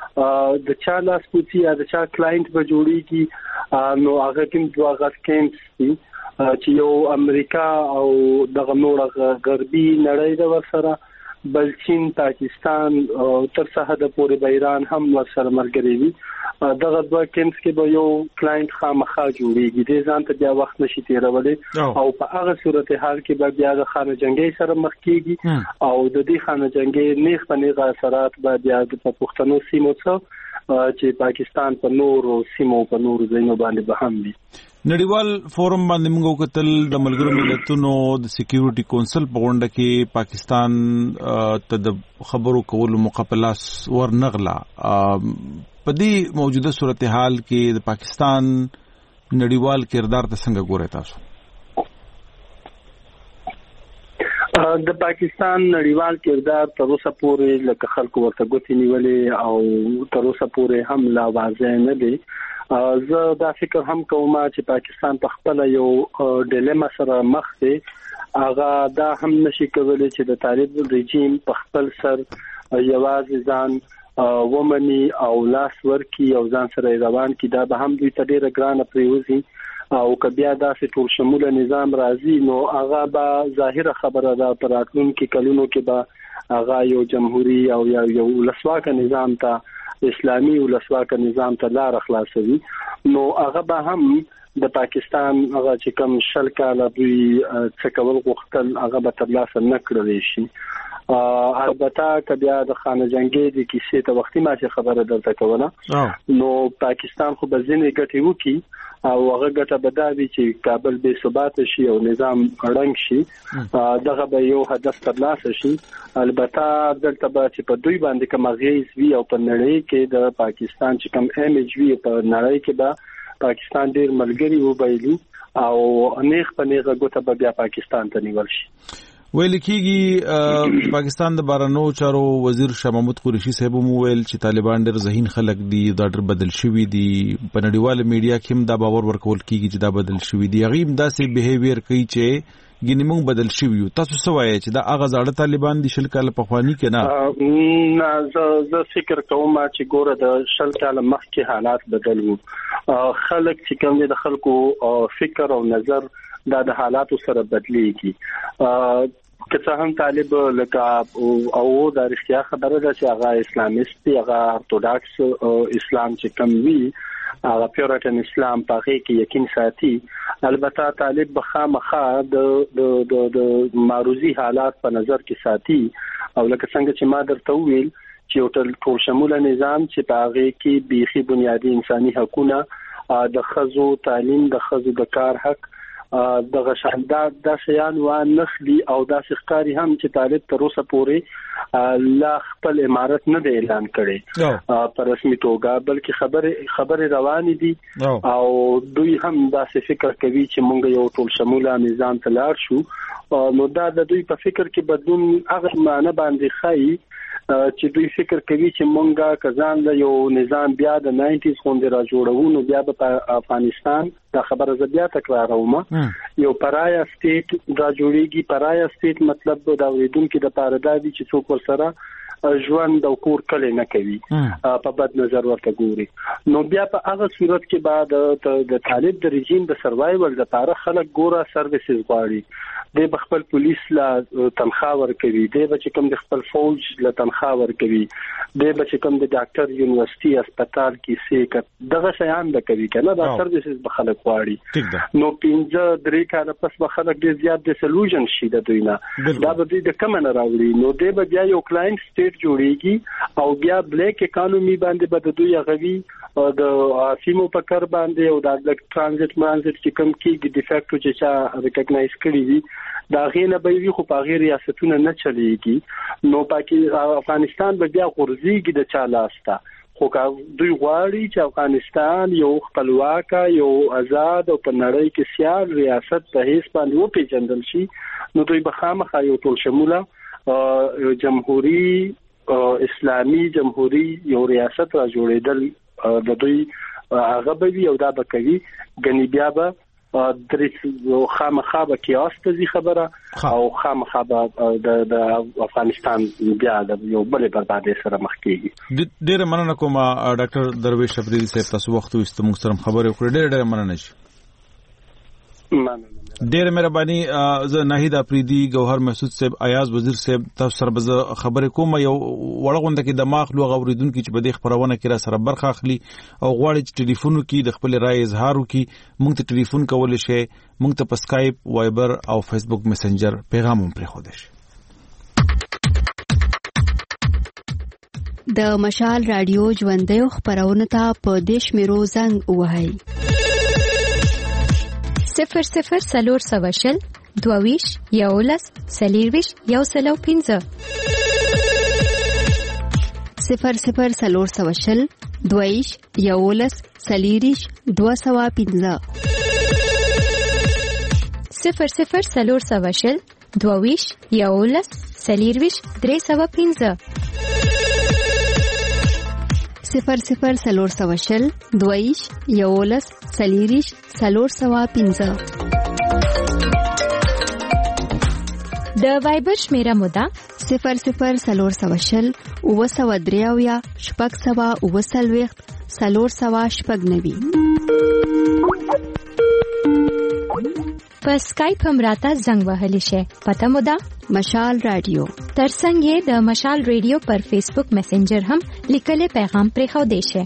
Speaker 11: د چا لاسپوتی یا د چا کلاینټ به جوړیږي نو هغه کوم دوه غسکینټ دي چې یو امریکا او دغه نور غربي نړۍ د ورسره بل چین پاکستان تر سرحد پورې به ایران هم ورسره مرګري وي دغه دوه کینټس کې به یو کلاینټ خامخا جوړیږي د ځان ته بیا وخت نشي تیرولای او په هغه صورتحال کې به بیا د خانه جنگي سره مخ کیږي او د دې خانه جنگي نیغ په نیغه اثرات به بیا د پښتنو سیمو څخه چې پاکستان په نورو سیمو په نورو ځایونو باندې به هم وي
Speaker 1: نړیوال فورم باندې موږ وکتل د ملګرو ملتونو د سکیورټي کونسل په غونډه کې پاکستان ته د خبرو کولو موقع په لاس ورنغله. په دې موجوده صورتحال کې د پاکستان نړیوال کردار ته څنګه ګورئ تاسو؟
Speaker 11: د پاکستان نړیوال کردار تر اوسه پورې لکه خلکو ورته ګوتې نیولې او تر اوسه پورې هم لا واضح نه دی. زه دا فکر هم کوم چې پاکستان په خپل یو ډیلما سره مخ دی. هغه دا هم نشي کولای چې د طالب رژیم په خپل سر یوازې ځان ومني او لاس ورکي او ځان سره روان کی. دا به هم دوی ته ډیره ګرانه پریوزي او کبیا داسې ټول شموله نظام راځي نو هغه به ظاهره خبره ده پر راتلونکي کلونو کې به هغه یو جمهوریت او یو ولسواکه نظام ته اسلامي ولسواکه نظام ته لار خلاصوي. نو هغه به هم د پاکستان هغه چې کوم شل کاله دوی څه کول غوښتل هغه به ترلاسه نه کړلی شي. البته کبیا د خانه جنگي د کیسې ته وختي ما چې خبره درته کوله نو پاکستان خو به ځینې ګټې وکړي او هغه ګټه به دا وي چې کابل بې ثباته شي او نظام ړنګ شي. دغه به یو هدف ترلاسه شي. البته دلته به چې په دوی باندې کوم اغیز وي او په نړۍ کې د پاکستان چې کوم امیج وي په نړۍ کې به پاکستان ډیر ملګری وبایلي او نیغ په نیغه ګوته به بیا پاکستان ته نیول شي.
Speaker 1: ویل کېږي پاکستان د بهرنیو چارو وزیر شاه محمود قریشي صاحب مو ویل چې طالبان ډېر ذهین خلک دي دا ډېر بدل شوي دي. په نړیواله میډیا کې هم دا باور ورکول کېږي چې دا بدل شوي دي. هغوی هم داسې بیهیویر کوي چې ګینې موږ بدل شوي یو. تاسو څه وایئ چې دا هغه زاړه طالبان دي شل کاله پخواني که
Speaker 11: نه؟ نه زه فکر کوم چې ګوره د شل کاله مخکې حالات بدل وو. خلک چې کوم د خلکو فکر او نظر دا د حالاتو سره بدلیږي. که څه هم طالب لکه او د رښتیا خبره ده چې هغه اسلامیست دی، هغه ارتوډاکس اسلام چې کوم وي هغه پیورټن اسلام په هغه کې یقین ساتي. البته طالب بخامخه د د د معروضي حالات په نظر کې ساتي او لکه څنګه چې ما درته ویل چې یو ټول شموله نظام چې په هغه کې بيخي بنیادی انساني حقوقونه د خزو تعلیم د خزو د کار حق دغه شاندار د شیان و نخلی او د ښکاری هم چې طالب تر اوسه پورې لا خپل امارت نه دی اعلان کړي په رسمي توګه، بلکې خبره خبره روانې دي او دوی هم داسې فکر کوي چې مونږ یو ټول شموله نظام ته لاړ شو. نو دا د دوی په فکر کې بدلون هغه معنی باندې خایي چې دوی فکر کوي چې مونږه کزان له یو نظام بیا د ناینټیز خوندې را جوړو نو بیا په افغانستان دا خبره ز بیا تکراروم یو پرایا سټیټ را جوړیږي. پرایا سټیټ مطلب دا وریدونکو د پاره دا دي چې څوک ورسره ژوند او کور کله نه کوي په بد نظر ورته ګوري. نو بیا په هغه صورت کې بعد د طالب د رژیم د سروایول لپاره خلک ګوره سرویسز غواړي. د خپل پولیس لا تنخواه ورکوي، د بچ کم د خپل فوج لا تنخواه ورکوي، د بچ کم د ډاکټر یونیورسيټي هسپتال کې سیک دغه شیان د کوي کنه دا سرویسز به خلک غواړي. نو پینځه درې کاله پس به خلک ډیر زیات د سولوشن شي د دوی نه دا به د کوم نه راوړي. نو د به بیا یو کلاینټ سټیټ جوړیږي او بیا بلیک اکانومي باندې به د دوی غوي د سیمو په کار باندې او د ټرانزیت مانزیت چې کوم کېږي د فیکټو چې چا ریکګنایز کړی دي دا غینه به وي خو په غیر ریاستونه نه چلیږي. نو پاکستان افغانستان به بیا غورځيږي د چا لاسته. خو دوی غواړي چې افغانستان یو خپلواک یو آزاد او په نړۍ کې سیال ریاست په هیڅ باندې وپیژندل شي. نو دوی به خامخا یو ټول شموله جمهوریت اسلامي جمهوریت یو ریاست را جوړېدل د دوی هغه به وي او دا به کوي غنی بیا به درې خامخا به کیاس ته ځي خبره او خامخا به د افغانستان بیا د یو بل بربادي سره مخ کیږي.
Speaker 1: ډېر مننه کوم ډاکټر درویش افریدي صاحب، تاسو وخت وست موږ سره خبرې وکړې. ډېر ډېر مننه شي.
Speaker 11: مننه
Speaker 1: ډېر مهرباني. زه ناهید افریدي، گوهر محسود صاحب، ایاز وزیر صاحب تاسو سره به خبرې کوم. یو وړغونده کې د ماخلو غوریدونکو چې په دې خبرونه کې را سره برخه اخلي او غواړي چې ټلیفون کې د خپل رائے اظهار وکړي، موږ ته ټلیفون کول شي، موږ ته په سکایپ، وایبر او فیسبوک میسنجر پیغام هم پرې خو شي.
Speaker 12: د مشال رادیو ژوندۍ خبرونه ته په دیش میرو زنګ وهاي
Speaker 2: صفر صفر څلور سوه شل دوه ویشت یولس څلېرویشت یو سل او پنځه
Speaker 12: صفر صفر څلور سوه شل دوه ویشت یولس څلېرویشت دوه سوه پنځه
Speaker 2: صفر صفر څلور سوه شل دوه ویشت یولس څلېرویشت درې سوه پنځه
Speaker 12: صفر صفر څلور سوه شل دوه ویشت یولس څلېرویشت څلور سوه پنځه
Speaker 2: د وایبر شمیره مو ده
Speaker 12: صفر صفر څلور سوه شل اووه سوه درې اویا شپږ سوه اووه څلوېښت څلور سوه شپږ نوي
Speaker 2: په سکایپ هم راته زنګ وهلی شئ. پته مو ده
Speaker 12: مشال رادیو.
Speaker 2: ترڅنګ یې د مشال رادیو پر فیسبوک میسنجر هم لیکلي پیغام پرېښودی شئ.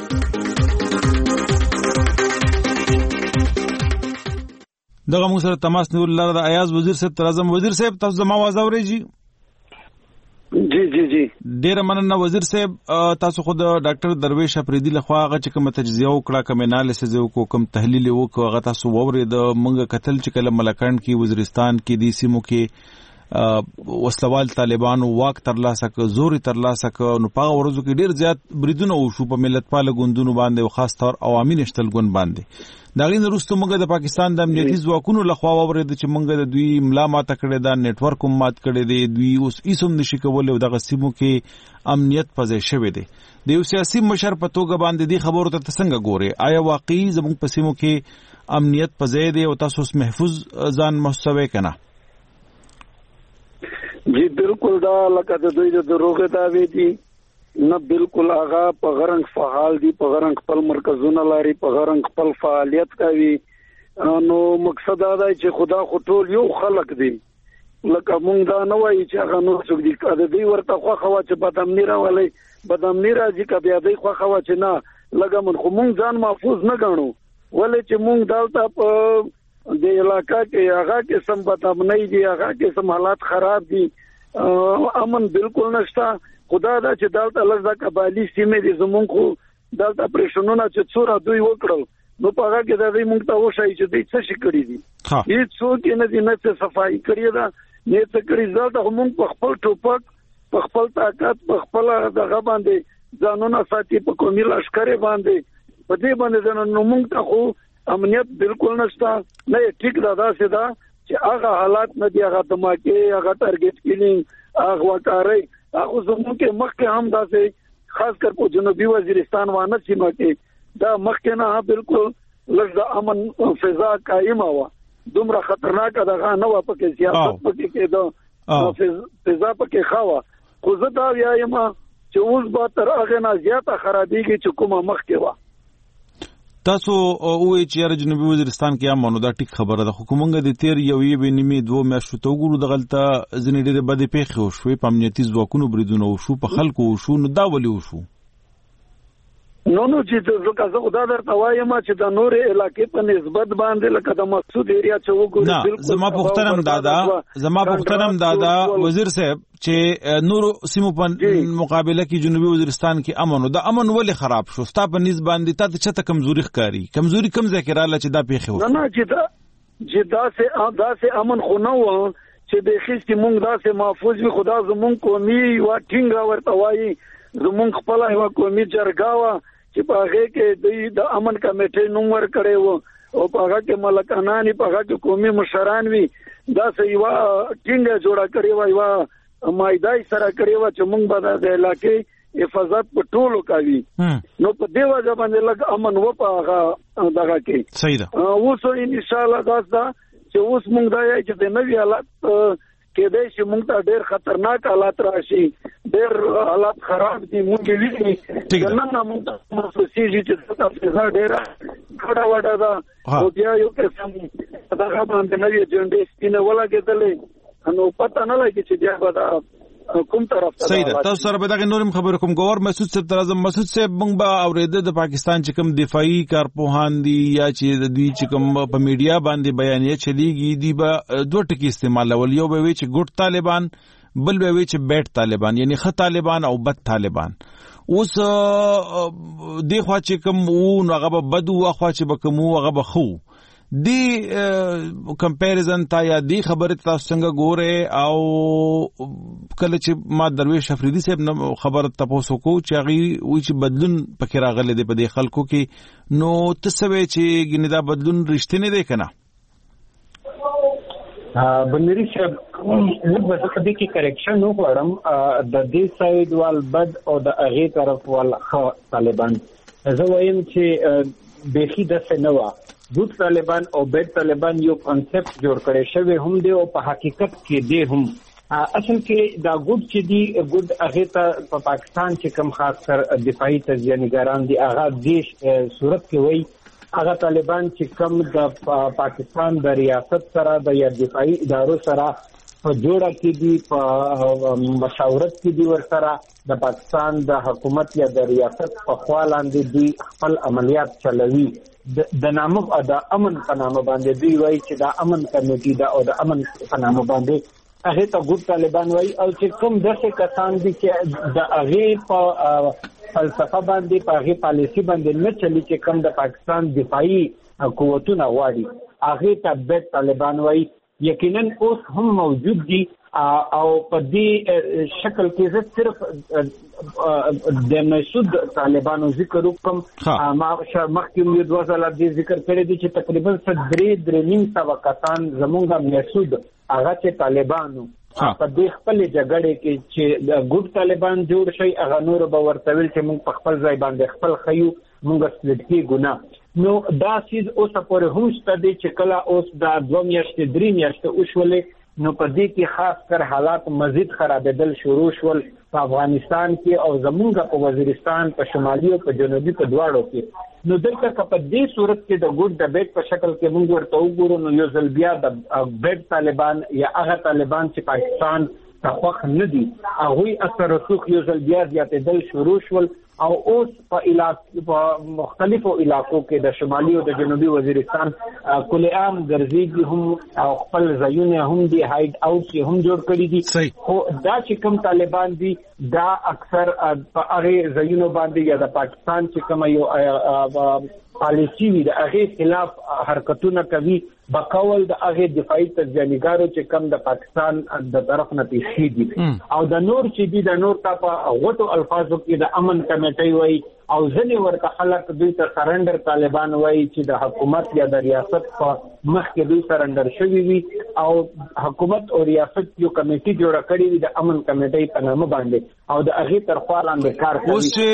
Speaker 1: دغه موږ سره تماس نیول لاره د ایاز وزیر صاحب تر اعظم وزیر صاحب تاسو زما आवाज اورئ؟
Speaker 8: جی جی جی
Speaker 1: ډیره مننه وزیر صاحب. تاسو خو د ډاکټر درویش افریدي لخوا هغه چې کوم تجزیه وکړه کوم انالیسز وکړو کوم تحلیل وکړو هغه تاسو ووري د منګ قتل چې کله ملکان کې وزیرستان کې دي سیمو کې وسلوال طالبانو واک ترلاسه ک زوري ترلاسه ک نو په ورځو کې ډیر زیات بریدونه وشو په ملت پاله ګوندونو باندې او خاص طور عوامي نشتل ګوند باندې. دا غین وروسته موږ د پاکستان د امنیتي ځواکونو لخوا وورید چې موږ د دوی ملا ماته کړی دا نت ورک هم مات کړی دی دوی اوس هیڅ هم نشي کولای دغه سیمو کې امنیت پځای شوی دی. د یو سیاسي مشر په توګه باندې دی خبرو ته څنګه ګوري؟ آیا واقعي زموږ په سیمو کې امنیت پځای دی او تاسو محفوظ ځان محسوسوي کنه؟
Speaker 8: جی بالکل دا لکه د دوی د دروغه داوی دي نه بالکل هغه په غرنګ فعال دي په غرنګ خپل مرکزونه لري په غرنګ خپل فعالیت کوي. نو مقصد دا دی چې خدا خو ټول یو خلق دي لکه مونږ دا نه وایي چې هغه نور څوک دي کده دوی ورته خو خوا چې بدامنی راولي بدامنی راځي کبه دوی خو خوا چې نه لګه من خو مونږ ځان محفوظ نه ګڼو ولې چې مونږ دالته په د علاقہ کې هغه قسم بدامنی دي هغه قسم حالات خراب دي امن بالکل نشته. خدا دا چې دالته لږه قبایلی سیمه دي زمونږ خو دالته پرېشنونه چې څوره دوی وکړل نو په هغه کې د دې مونږ ته وشي چې دوی څه شي کړی دي هیڅ څوک نه دي نه څه صفایي کړی دا نه څه کړی دالته مونږ په خپل ټوپک په خپل طاقت په خپل دغه باندې ځانونه ساتي په کومي لشکره باندې په دې باندې نو مونږ ته خو امنیت بالکل نشته نه ټیک دا داسې دا چې هغه حالات نه دی هغه دماکي هغه ټارګټ کینینګ هغه وکړي هغه زموږ کې مخکې هم داسې خاص کر په جنوبي وزیرستان وانه سیمه کې دا مخکې نه بالکل لږه امن فضا قائمه و دومره خطرناک دغه نه و پکې سیاست پکې کېده فضا پکې خاوه خو زه دا وایم چې اوس به تر هغه نه زیاته خرابېږي چې کومه مخکې و.
Speaker 1: تاسو وې چې یاره جنوبي وزیرستان کې امنو دا ټیک خبره ده خو کومنګ د تیر یو یې بنیمه دوه میاشتو ته وګورو دغلته ځنې ډېر بده پیښې وشوې په امنیتي ځواکونو بریدونه وشو په خلکو وشو نو دا ولې وشو؟
Speaker 8: نو نو چې ځکه زه خدا درته وایم چې د نور علاقې په نسبت باندې لکه د مسعود ایریا چې وګورئ
Speaker 1: بالکل زما پختنم دادا زما پختنم دادا وزیر صاحب چې نور سیمو په مقابله کې جنوبي وزیرستان کې امن د امن ولې خراب شو؟ ستا په نسبت باندې ته چته کمزوري ښکاری کمزوري کم ذکر الله چې دا پیښه و
Speaker 8: نه چې دا چې دا سه دا سه امن خو نه و چې د خېستي مونږ دا سه محفوظ وي خدا زمونږ قومي وا ټینګ ورته وایي زمونږ خپل یو قومي جرګاوه چې په هغه کې د امن کمیټې نوم ورکړی و او په هغه کې ملکانان په هغه کې قومي مشران وي دا سه یو ټینګه جوړه کړی و یو مایدای سره کړی و چې موږ به د علاقې حفاظت په ټولو کوي نو په دې وجه باندې لږ امن و په هغه دغه کې
Speaker 1: صحیح ده
Speaker 8: اوس ان شاء الله دا چې اوس موږ دا یې چې د نوې حالت کې دې چې موږ ته ډېر خطرناک حالات راشي ډېر حالات خراب دي موږ ویني چې نن موږ ته مسوسيږي چې تاسو څنګه ډېر کړه وډا دا او بیا یو قسم دا باندې نوې جنډې سپینه ولا کېدلې نو پته نه لګي چې بیا به کوم طرف ته
Speaker 1: صحیح ده. تاسو سره به دا نورم خبر کوم ګور مسعود صاحب تر اعظم مسعود صاحب موږ به اورېده د پاکستان چې کوم دفاعي کارپوهان دي یا چې د دوی چې کوم په میډیا باندې بیانیه چلیږي دی به دوه ټکي استعمالول یو به وي چې ګډ طالبان بل به وي چې بیٹ طالبان یعنی خ طالبان او بد طالبان. اوس د خوا چې کوم وو هغه به بد او خوا چې به کوم هغه به خو دی کمپیریزن تا یا دی خبره تاسو څنګه ګوره او کله چې ما درویش افریدي صاحب خبره تاسو کو چې هغه وی چې بدلون پکې راغلی دی په دې خلکو کې نو تسوي چې ګنې دا بدلون رښتینی دی کنه
Speaker 9: بنری شب لږ به په دې کې کریکشن وکړم د دې ساید وال بد او د هغه طرف وال طالبان زه وایم چې بهي د سنوا ګډ طالبان او بد طالبان یو کانسپټ جوړ کړي شوی هم دی او په حقیقت کې دی هم اصل کې دا ګډ چې دی ګډ هغه ته په پاکستان چې کم خاص کر دفاعي تجزیه نگاران دی هغه دیش صورت کې وای هغه طالبان چې کم د پاکستان د ریاست سره د یا دفاعي ادارو سره په جوړه کې دي په مشاورت کې دي ورسره د پاکستان د حکومت یا د ریاست په خوا لاندې دي خپل عملیات چلوي د نامه او د امن په نامه باندې دی وایي چې د امن کمیټې دا او د امن په نامه باندې هغه ته ګډ طالبان وایي او چې کوم دغه کسان دي چې د هغه په فلسفه باندې په هغه پالیسی باندې نه چلی چې کوم د پاکستان دفاعي قوتونه واړي هغه ته بد طالبان وایي یقینا اوس هم موجود دي او په دې شکل کې زه صرف د مسعود طالبانو ذکر وکم ما مخکې یو دوه ځله دې ذکر کړی دي چې تقریبا درې درې نیم سو کسان زمونږ مسعود هغه چې طالبانو په دې خپل جګړې کې چې ګډ طالبان جوړ شي هغه نور به ورتویل چې موږ په خپل ځای باندې خپل خيو موږ سلټي ګناه نو دا سیز اوس پورې هم ستدي چې کله اوس دا دوه میاشتې درې میاشتې وشولې نو په دې کې خاص کر حالات مزید خرابېدل شروع شول په افغانستان کې او زمونږ په وزیرستان په شمالي او په جنوبي په دواړو کې نو دلته په دې صورت کې د ګډ د بیت په شکل کې موږ ورته وګورو نو یو ځل بیا د بیت طالبان یا هغه طالبان چې پاکستان ته خوښ نه دي هغوی اثر رسوخ یو ځل بیا زیاتېدل شروع شول او اوس په علاقو په مختلفو علاقو کې د شمالي او د جنوبي وزیرستان کل عام ګرځېږي هم او خپل ځایونه هم دي هایډ اوټ هم جوړ کړي دي خو دا چې کوم طالبان دي دا اکثر په هغه ځایونو باندې یا د پاکستان چې کوم یو پالیسی وي د هغه خلاف حرکتونه کوي بقول د هغه دفاعي تجزیه‌نګارو چې کم د پاکستان د طرف نه پیښې دي او د نور چې دي د نور ته په غوټو الفاظو کې د امن کمیټې وایي او ځنې ورته خلک دوی ته سرندر طالبان وایي چې د حکومت یا د ریاست په مخ کې دوی سرندر شوي وي او حکومت او ریاست یو کمیټې جوړه کړې وي د امن کمیټې په نامه باندې او د هغه تر خوا لاندې کار کوي
Speaker 1: اوس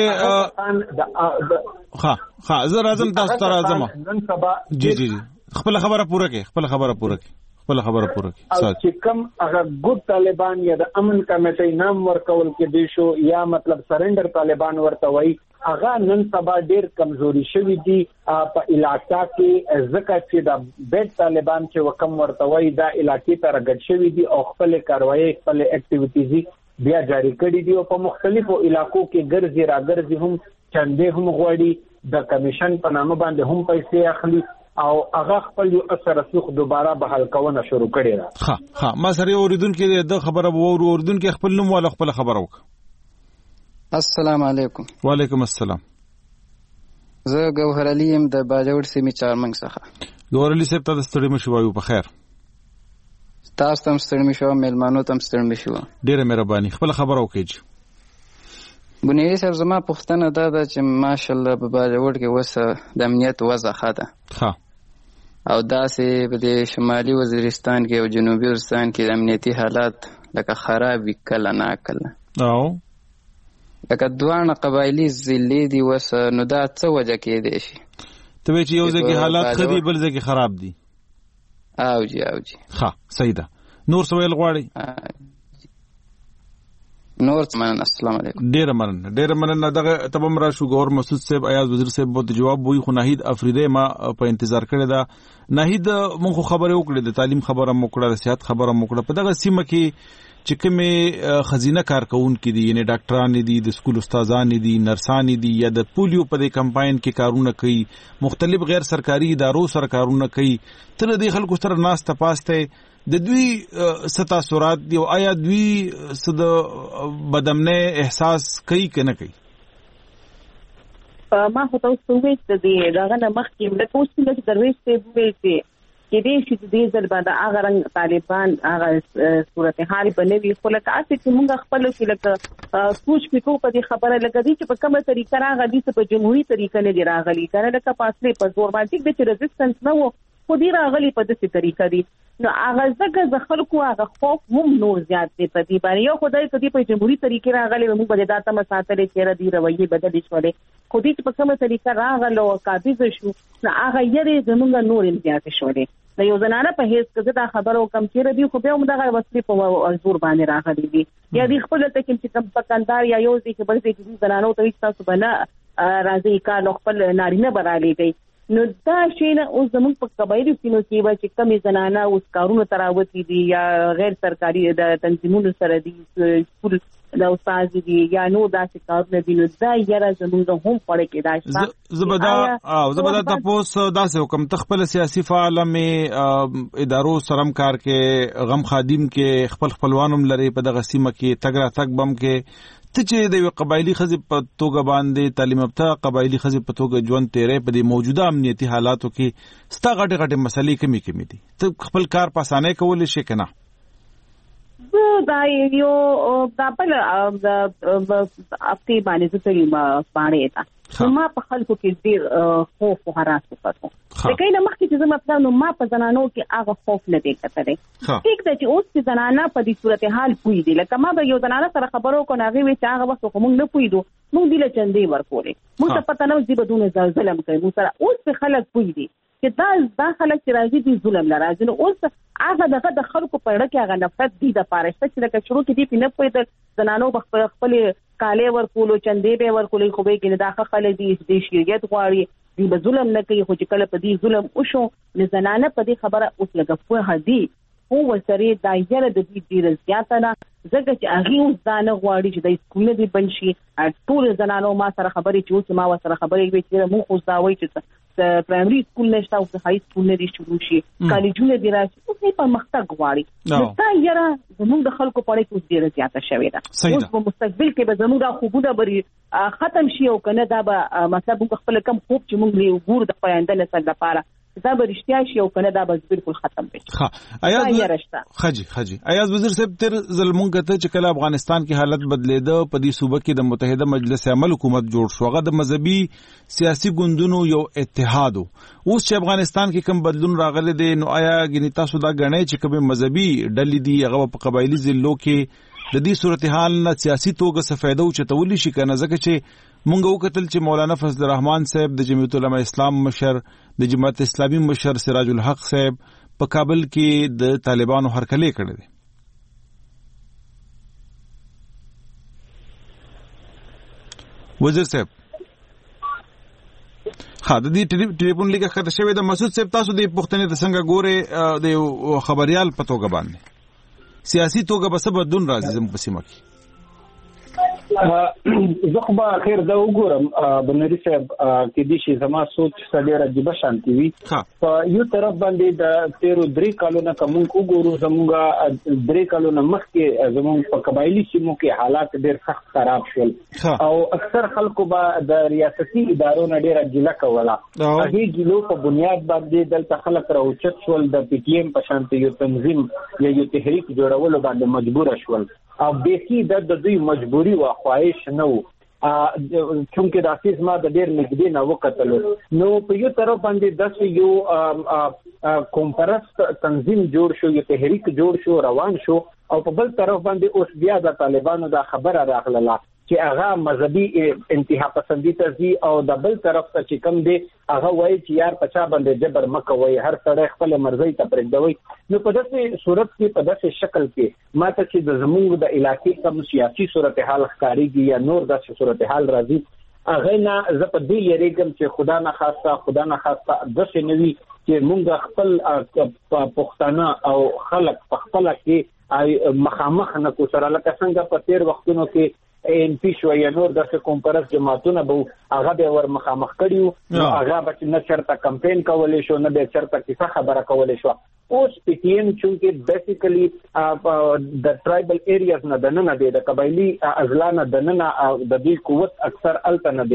Speaker 1: چې ها ها زه راځم تاسو ته راځم جی جی خپل خبره پوره کړئ خپل خبره پوره کړئ خپل خبره پوره کړئ
Speaker 9: او چې کوم هغه ګډ طالبان یا د امن کمیټې نام ورکول کې دي شو یا مطلب سرندر طالبان ورته وایي هغه نن سبا ډیر کمزوري شوی دي په علاقہ کې ځکه چې د بیت طالبان چې وکم ورته وایي دا علاقې ته راګډ شوی دي او خپل کاروایی خپل اکټیویټیز بیا جاری کړي دي او په مختلفو علاقو کې ګرځي راګرځي هم چندې هم غوړي د کمیشن په نامه باندې هم پیسې اخلي او هغه خپل یو اثر رسوخ دوباره بحال کونه شروع کړي را
Speaker 1: ها ها ما سره اوریدونکو د خبره وور اوریدونکو خپل نوم ولا خپل خبره وک
Speaker 13: السلام علیکم
Speaker 1: وعلیکم السلام
Speaker 13: زه ګوهر علي يم د باجوړ سیمې چارمنګ څخه
Speaker 1: ګوهر علي صاحب تاسو ستړي مشو وایو په خیر
Speaker 13: تاسو تم ستړي مشو مېلمانو تم ستړي مشو
Speaker 1: ډیره مهرباني خپل خبره وکړئ
Speaker 13: بنيري صاحب زما پښتنه دا ده چې ماشالله په باجوړ کې وسه د امنیت وضع ښه ده
Speaker 1: ها
Speaker 13: او داسې په دې شمالي وزیرستان کې او جنوبي وزیرستان کې د امنیتي حالات لکه خراب وي کله نه کله
Speaker 1: او
Speaker 13: لکه دوانه قبایلی ضلع دي وسه نو دا څه وجه کېدی شي
Speaker 1: ته وایې چې یو ځکه حالات ښه دي بل ځکه خراب دي
Speaker 13: او جی او جی
Speaker 1: ها صحیح ده نور څه ویل غواړئ
Speaker 13: نور مننه السلام علیکم
Speaker 1: ډیر مننه ډیر مننه دغه تبم را شو ګور مسعود صاحب ایاز وزیر صاحب بہت جواب وی خو ناهید افریدی ما په انتظار کړی دا ناهید مونږ خبره وکړه د تعلیم خبره موکړه د صحت خبره موکړه په دغه سیمه کې چې کومه خزینه کارکون کې دي یعنی ډاکټران دي د سکول استادان دي نرسان دي یا د پولیو په دې کمپاین کې کارونه کوي مختلف غیر سرکاري ادارو سره کارونه کوي تر دې خلکو سره ناس تپاسته د دوی ستا سورات دی او آیا دوی صد بدمنه احساس کوي کنه کوي
Speaker 4: ما خو تاسو وایي چې دا غنه مخکې د کوڅې د درويش ته وایي چې کې دې چې دې ځل باندې هغه رنګ طالبان هغه صورتحال بنوي خو لکه اته چې موږ خپل کې لکه سوچ پکو په دې خبره لکه دې چې په کومه طریقه راغلي چې په جمهوریت طریقه نه دی راغلي کنه لکه پاسلې په زور باندې د ریزिस्टنس نه وو خو دې راغلي په دې طریقه دي نو هغه ځکه د خلکو هغه خوف هم نو زیات دی په دې باندې یو خدای ته دې په جمهوریت طریقې راغلي موږ به دا تم ساتلې چې را دي رویه بدلې شولې خو دې په کومه طریقه راغلو قابض شو نو هغه یې زمونږ نور امتیاز شولې د یو زنانه په هیڅ کې دا خبرو کم چیرې دی خو به موږ دغه وسلې په زور باندې راغلي دي یا دې خپل ته کوم چې کم پکندار یا یو ځکه بل ځکه چې زنانو ته تاسو بنا راځي کار خپل نارینه برالي دی نو دا شی نه اوس زموږ په قبایلی سیمو کې به چې کمی زنانه اوس کارونه تراوتی دي یا غیر سرکاري د تنظیمونو سره دي سکول د استاد دي یا نو داسې کارونه دي نو دا یاره زموږ هم پړې کې دا
Speaker 1: زبدا او زبدا تاسو داسې حکم تخپل سیاسي فعال مې ادارو سرم کار کې غم خادم کې خپل خپلوانم لري په دغه سیمه کې تګرا تک بم کې ته چې د قبایلی خزې په توګه باندې تعلیم یافته قبایلی خزې په توګه ژوند تیرې په دې موجوده امنیتي حالاتو کې ستا غټه غټه مسلې کمی کمی دي ته خپل کار په اسانه کولای شي کنه
Speaker 4: زه دا یو دا بل د اپتی باندې زتري ما باندې تا ما په خلکو کې ډیر خوف او هراس وکړو د کله مخکې چې زما په نو ما په زنانو کې هغه خوف نه دی کتلې ټیک ده چې اوس چې زنانه په دې صورتحال پوي دي لکه ما به یو زنانه سره خبرو کو ناغي وي چې هغه وخت کوم نه پوي دو موږ دله چندې ورکولې موږ ته پته نه وځي بدون ظلم کوي موږ سره اوس په خلک پوي دي چې دا دا خلک چې راځي دي ظلم لراځي نو اوس هغه دغه د خلکو په اړه کې هغه نفرت دي د پارشته چې لکه شروع کې دي په نه پوي د زنانو خپل خپل کاله ورکولو چندې به ورکولې خو به کې داخه خلک دي د شریعت غواړي دی به ظلم نه کوي خو چې کله په دې ظلم وشو نه زنانه په دې خبره اوس لګه په هدي او ورسره دا یره د دې ډیر زیاته نه ځکه چې هغه اوس دا نه غواړي چې د سکول دی بنشي ټول زنانو ما سره خبرې چې ما سره خبرې وي چې مو خو دا وایي چې پرایمري سکول نشته او هاي سکول نه دي شروع شي کالجونه دي راشي اوس په مختګ غواړي نو دا یره زموږ د خلکو په اړه کې ډیر زیاته شوې ده اوس په مستقبل کې به زموږ د خوبونه بری ختم شي او کنه دا به مطلب خپل کم خوب چې موږ له ګور د پیاندل سره لپاره دا به رښتیا شي او کنه دا به بالکل ختم شي
Speaker 1: ها ایاز خجی خجی ایاز وزیر صاحب تر ظلمون کته چې کله افغانستان کې حالت بدلیده په دې صوبه کې د متحده مجلس عمل حکومت جوړ شو هغه د مذهبي سیاسي ګوندونو یو اتحاد اوس چې افغانستان کې کوم بدلون راغلی دی نو آیا ګنې تاسو دا غنئ چې کوم مذهبي ډلې دي هغه په قبایلی ضلعو کې د دې صورتحال نه سیاسي توګه څه فائدہ او چتولی شي کنه ځکه چې مونږ وکتل چې مولانا فضل الرحمن صاحب د جمعیت العلماء اسلام مشر د جماعت اسلامي مشر سراج الحق صاحب په کابل کې د طالبانو هرکلی کړی دی وزیر صاحب ها د دې ټلیفون لیکه خاطر شوی د مسعود صاحب تاسو د پښتنې د څنګه ګوره د خبريال په توګه باندې سیاسي توګه به سبب دون راځي زم په سیمه کې
Speaker 9: زه خو به خیر دا وګورم بنری صاحب کې دي چې زما سوچ ډېره عجیبه شانتي وي په یو طرف باندې د تیرو درې کالونو کوم وګورو زموږه درې کالونو مخکې زموږ په قبایلی سیمو کې حالات ډېر سخت خراب شول او اکثر خلکو به د ریاستي ادارو نه ډېره ګیله کوله هغه ګیلو په بنیاد باندې دلته خلک راوچت شول د پی ټی ایم په شانتي یو تنظیم یا یو تحریک جوړولو باندې مجبور شول او بیخي د دوی مجبوری او خواهش نه و چونکه د اساس ما د ډېر نږدې نه وکتل نو په یو طرف باندې د یو کومپرست تنظیم جوړ شو یو تحریک جوړ شو روان شو او په بل طرف باندې اوس بیا د طالبانو د خبره راغله چې هغه مذهبي انتها پسندي تزي او د بل طرف ته چې کم دی هغه وایي چې یار پچا باندې جبر مکوي هر سړی خپل مرزي ته پرېږدوي نو په داسې صورت کې په داسې شکل کې ماته چې د زموږ د علاقې کوم سیاسي صورتحال ښکاریږي یا نور داسې صورتحال راځي هغه نه زه په دې یریږم چې خدا نه خواسته خدا نه خواسته داسې نه وي چې موږ خپل پښتانه او خلک په خپل کې مخامخ نه کو سره لکه څنګه په تیر وختونو کې ان پی شو یا نور د کانفرنس جماعتونه به هغه به ور مخامخ کړیو هغه به نه چرته کمپاین کولې شو نه به چرته کیسه خبره کولې شو اوس پی ټی ایم چې بیسیکلی د ټرایبل ایریاز نه دنه نه دی د قبایلی اضلاع نه دنه د دې قوت اکثر الته نه دی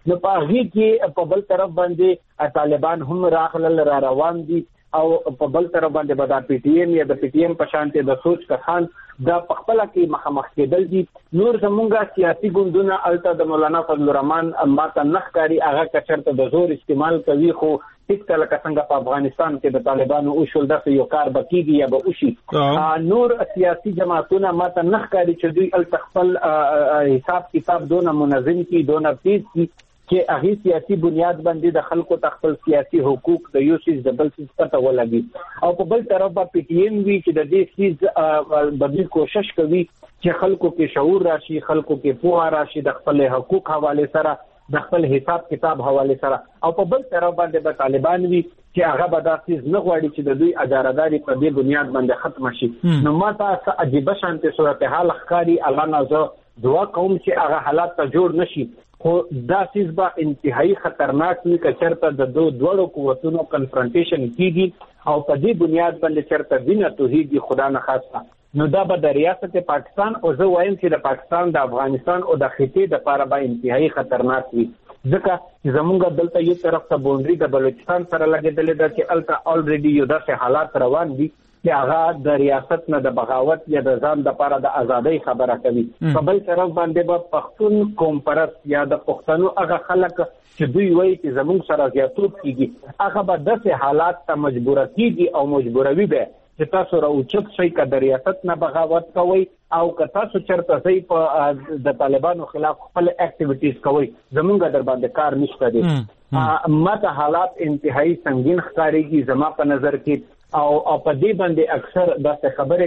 Speaker 9: نو په هغه کې په بل طرف باندې طالبان هم راغلل را روان دي او په بل طرف باندې به د پی ټی ایم یا د پی ټی ایم په شانته د سوچ کسان دا په خپل کې مخامخ کېدل دي. نور زمونږه سیاسي ګوندونه الته د مولانا فضل الرحمن ماته نخکاری هغه کچرته د زور استعمال کوي خو ټیک کله څنګه په افغانستان کې د طالبانو او شول د یو کار بکیږي یا به وشي. نور سیاسي جماعتونه ماته نخکاری چې دوی الته خپل حساب کتاب دونه منظم کی دونه تیز کی چې هغه سیاسي بنیاد باندې د خلکو تخپل سیاسي حقوق د یو سیس د بل سیس پته ولګي او په بل طرف په پی ټی ایم وی چې د دې سیس بدلی کوشش کوي چې خلکو کې شعور راشي خلکو کې پوهه راشي د خپل حقوق حواله سره د خپل حساب کتاب حواله سره او په بل طرف باندې به طالبان وی چې هغه به دا سیس نه غواړي چې د دوی اجارهداري په دې بنیاد باندې ختم شي. نو ماته عجیب شانته صورتحال ښکاری الله نازو دعا کوم چې هغه حالات ته جوړ نشي خو دا سیس با انتهایی خطرناک وي که چرته د دو دوړو قوتونو کنفرنټیشن کیږي او په دې بنیاد باندې چرته وینه توحید خدا نه خاصه نو دا به د ریاست پاکستان او زه وایم چې د پاکستان د افغانستان او د خطې د لپاره به انتهایی خطرناک وي ځکه زمونږ دلته یو طرف ته بونډري د بلوچستان سره لګیدلې ده چې الته الریډي یو داسې حالات روان دي چې هغه د ریاست نه د بغاوت یا د ځان د لپاره د ازادۍ خبره کوي. په بل طرف باندې به پښتون قوم پرست یا د پښتنو هغه خلک چې دوی وایي چې زموږ سره زیاتوب کیږي هغه به داسې حالات ته مجبور کیږي او مجبوروي به چې تاسو راوچت شئ که د ریاست نه بغاوت کوئ او که تاسو چرته شئ په د طالبانو خلاف خپل اکټیویټیز کوئ زمونږ در باندې کار نشته دی. ماته حالات انتهایی سنگین ښکارېږي زما په نظر کې او په دې باندې اکثر داسې خبرې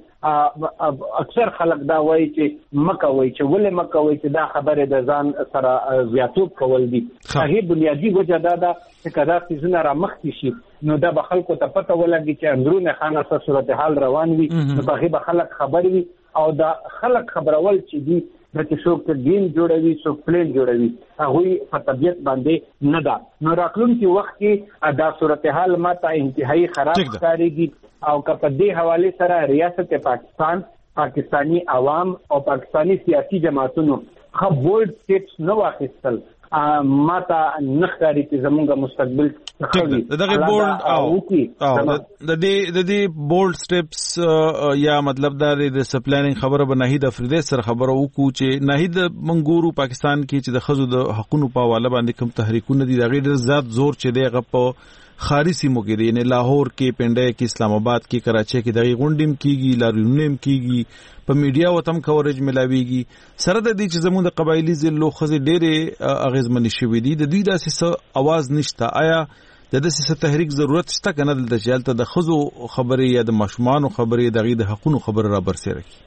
Speaker 9: کول اکثر خلک دا وایي چې مکه وایي چې ولې مکه وایي چې دا خبرې د ځان سره زیاتوب کول دي. هغه بنیادی وجه دا ده چې کدا څیزونه را مخکې شي نو دا به خلکو ته پته ولګي چې اندرونه خانه څه صورتحال روان وي نو هغه به خلک خبر وي او دا خلک خبرول چې دي د څوک دین جوړوي څوک پلان جوړوي هغه په طبيعت باندې نه ده. نو راتلونکي وخت کې دا صورتحال ماته انتهایی خراب ښکارېږي او که په دې حواله سره ریاست پاکستان پاکستانی عوام او پاکستانی سیاسي جماعتونو خو بولډ سټیپس نه واخیستل ماته نخکاری چې زمونږه مستقبل
Speaker 1: دغه بولډ او د دې د دې بولډ سټیپس یا مطلب دا د سپلانینګ خبره به نهید افریدی سره خبره وکړو چې نهید منګورو پاکستان کې چې د خزو د حقوقو په حواله باندې کوم تحریکونه دي دغه ډیر زیات زور چې دی غو په خاري سیمو کې دی نه لاهور کې پنډای کې اسلام آباد کې کراچي کې دغه غونډیم کیږي لاریونیم کیږي په میډیا وتم کوریج ملاويږي سره د دې چې زموږ د قبایلی ضلعو خزه ډېرې اغیزمن شوې دي د دوی داسې اواز نشته. آیا د داسې تحریک ضرورت شته کنه د چالت د خزو خبرې یا د ماشومان خبرې دغه د حقوقو خبره را برسېره کی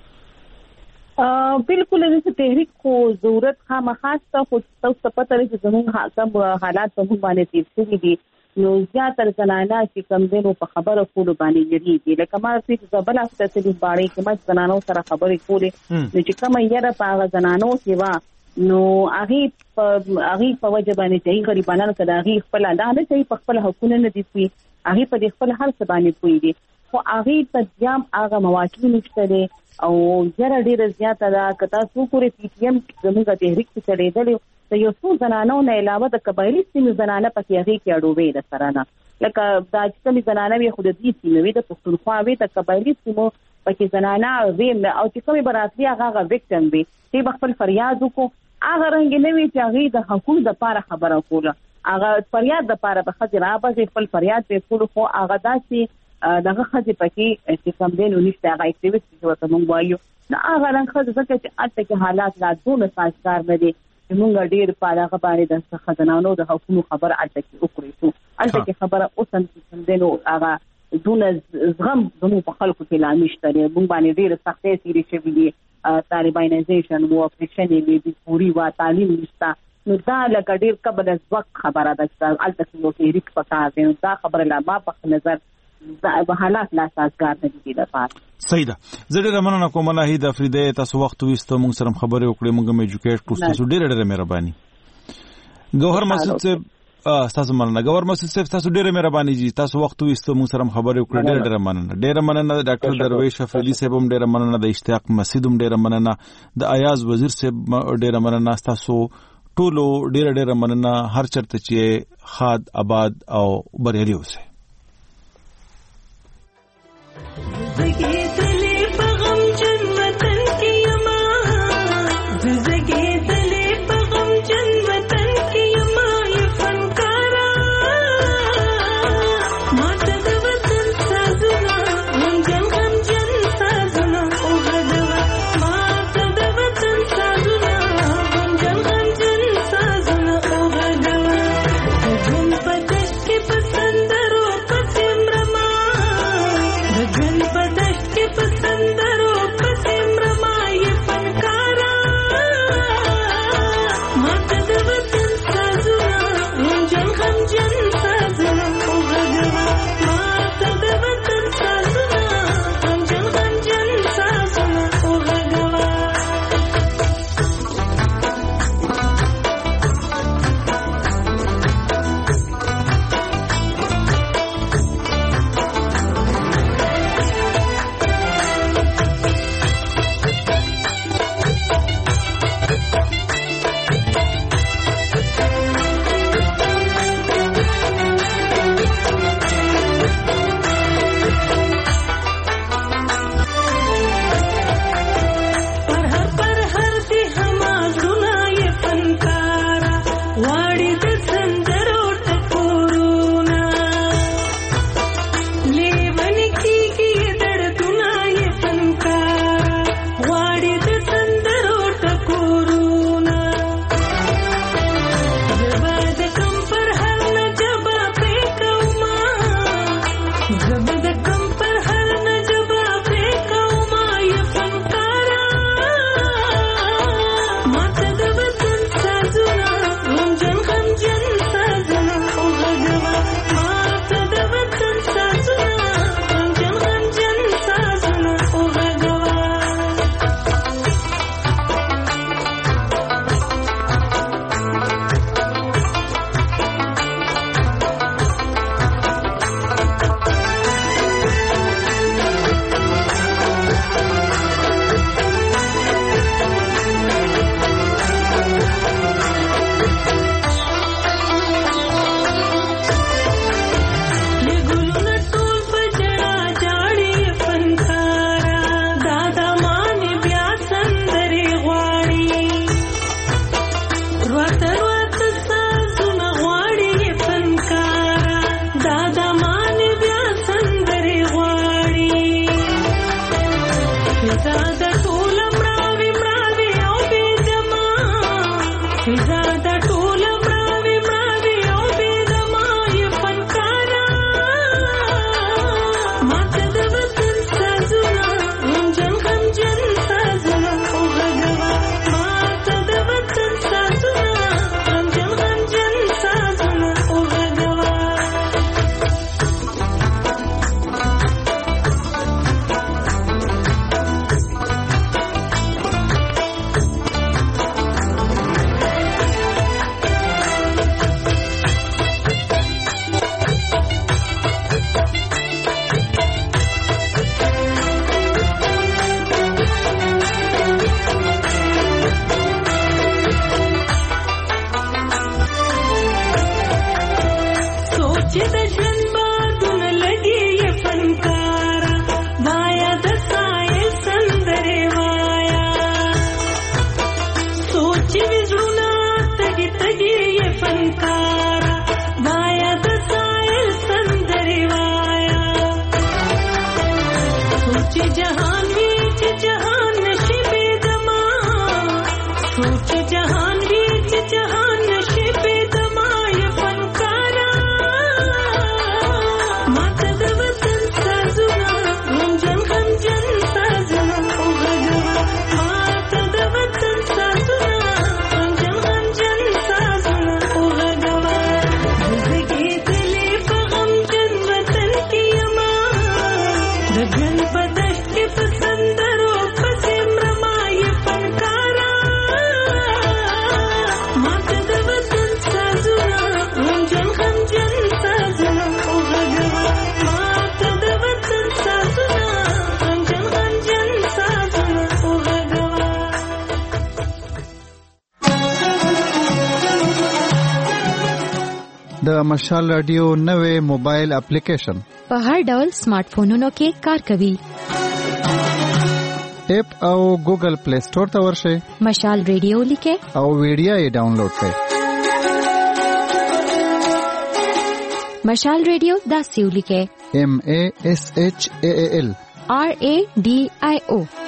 Speaker 4: بالکل د تحریک کو ضرورت خامخاسته خو تاسو پته لرئ چې زموږ حاکم حالات په باندې تیر شوي دي نو زیاتره زنانه چې کم دینو په خبره کولو باندې یریږي لکه ما چې زبل افسرې باندې کې ما زنانو سره خبرې کولې نو چې کوم یره په هغه زنانو کې وا نو هغه هغه په وجه باندې چې غریبانو ته هغه خپل نه چې په خپل حقوقونه نه دي پی هغه په خپل هر څه باندې پوي دي خو هغه په ځام هغه مواقع نشته او یره ډیره زیاته ده کته څو پورې پی ټی ایم زموږه تحریک څخه چړېدل د یو څو زنانو نه علاوه د قبایلی سیمو زنانه پکې هغه کې اډوبې ده سره نه لکه د اجتماعي زنانه وي خو د دې سیمو وي د پښتونخوا وي د قبایلی سیمو پکې زنانه وي او چې کومي براتري هغه وکټم وي چې خپل فریاد وکړو هغه رنګ نه وي چې هغه د حقوق د لپاره خبره کوله هغه فریاد د لپاره به خځه را به خپل فریاد په کولو خو هغه داسې دغه خځه پکې چې کوم دین ونیسته هغه اکټیویسټ چې وته مونږ وایو نو هغه رنګ خځه چې اته کې حالات لا دونه سازگار نه دي مونږ ډیر په هغه باندې د خزانانو د حقوقو خبر اته کې وکړو څو اته کې خبره اوسن چې دینو هغه دونه زغم زمو په خلکو کې لا نشته دی مونږ باندې ډیر سختې سری شوی دي طالبانایزیشن وو اپریشن یې د پوری وا تعلیم نشته نو دا لکه ډیر قبل از وخت خبره ده چې الته نو کې ریک پکار دی دا خبره لا ما په نظر دا حالات لا سازگار نه دي د پات
Speaker 1: صحیح ده. زه ډېر مننه کوم نهید افریدی تاسو وخت وستو موږ سره خبرې وکړې موږ مې ایجوکیټ کړو تاسو ډېر ډېر مهرباني. ګوهر مسعود صاحب تاسو مننه ګوهر مسعود صاحب تاسو ډېر مهرباني جی تاسو وخت وستو موږ سره خبرې وکړې ډېر ډېر مننه ډېر مننه ډاکټر درویش افریدی صاحب هم ډېر مننه د اشتیاق مسعود هم ډېر مننه د ایاز وزیر صاحب ډېر مننه تاسو ټولو ډیر ډیر مننه هر چرته چې خاد آباد او بریالي اوسه.
Speaker 14: जहान भी जहान नशे पे दमा ये फनकारा د مشال رادیو نوې موبایل اپلیکیشن
Speaker 2: په هر ډول سمارټ فونونو کې کار کوي.
Speaker 14: اپ او ګوګل پلی سٹور ته ورشئ،
Speaker 2: مشال رادیو لیکه
Speaker 14: او ویډیو یې ډاونلوډ کړئ.
Speaker 2: مشال رادیو داسې ولیکه:
Speaker 14: M A S H A A L
Speaker 2: R A D I O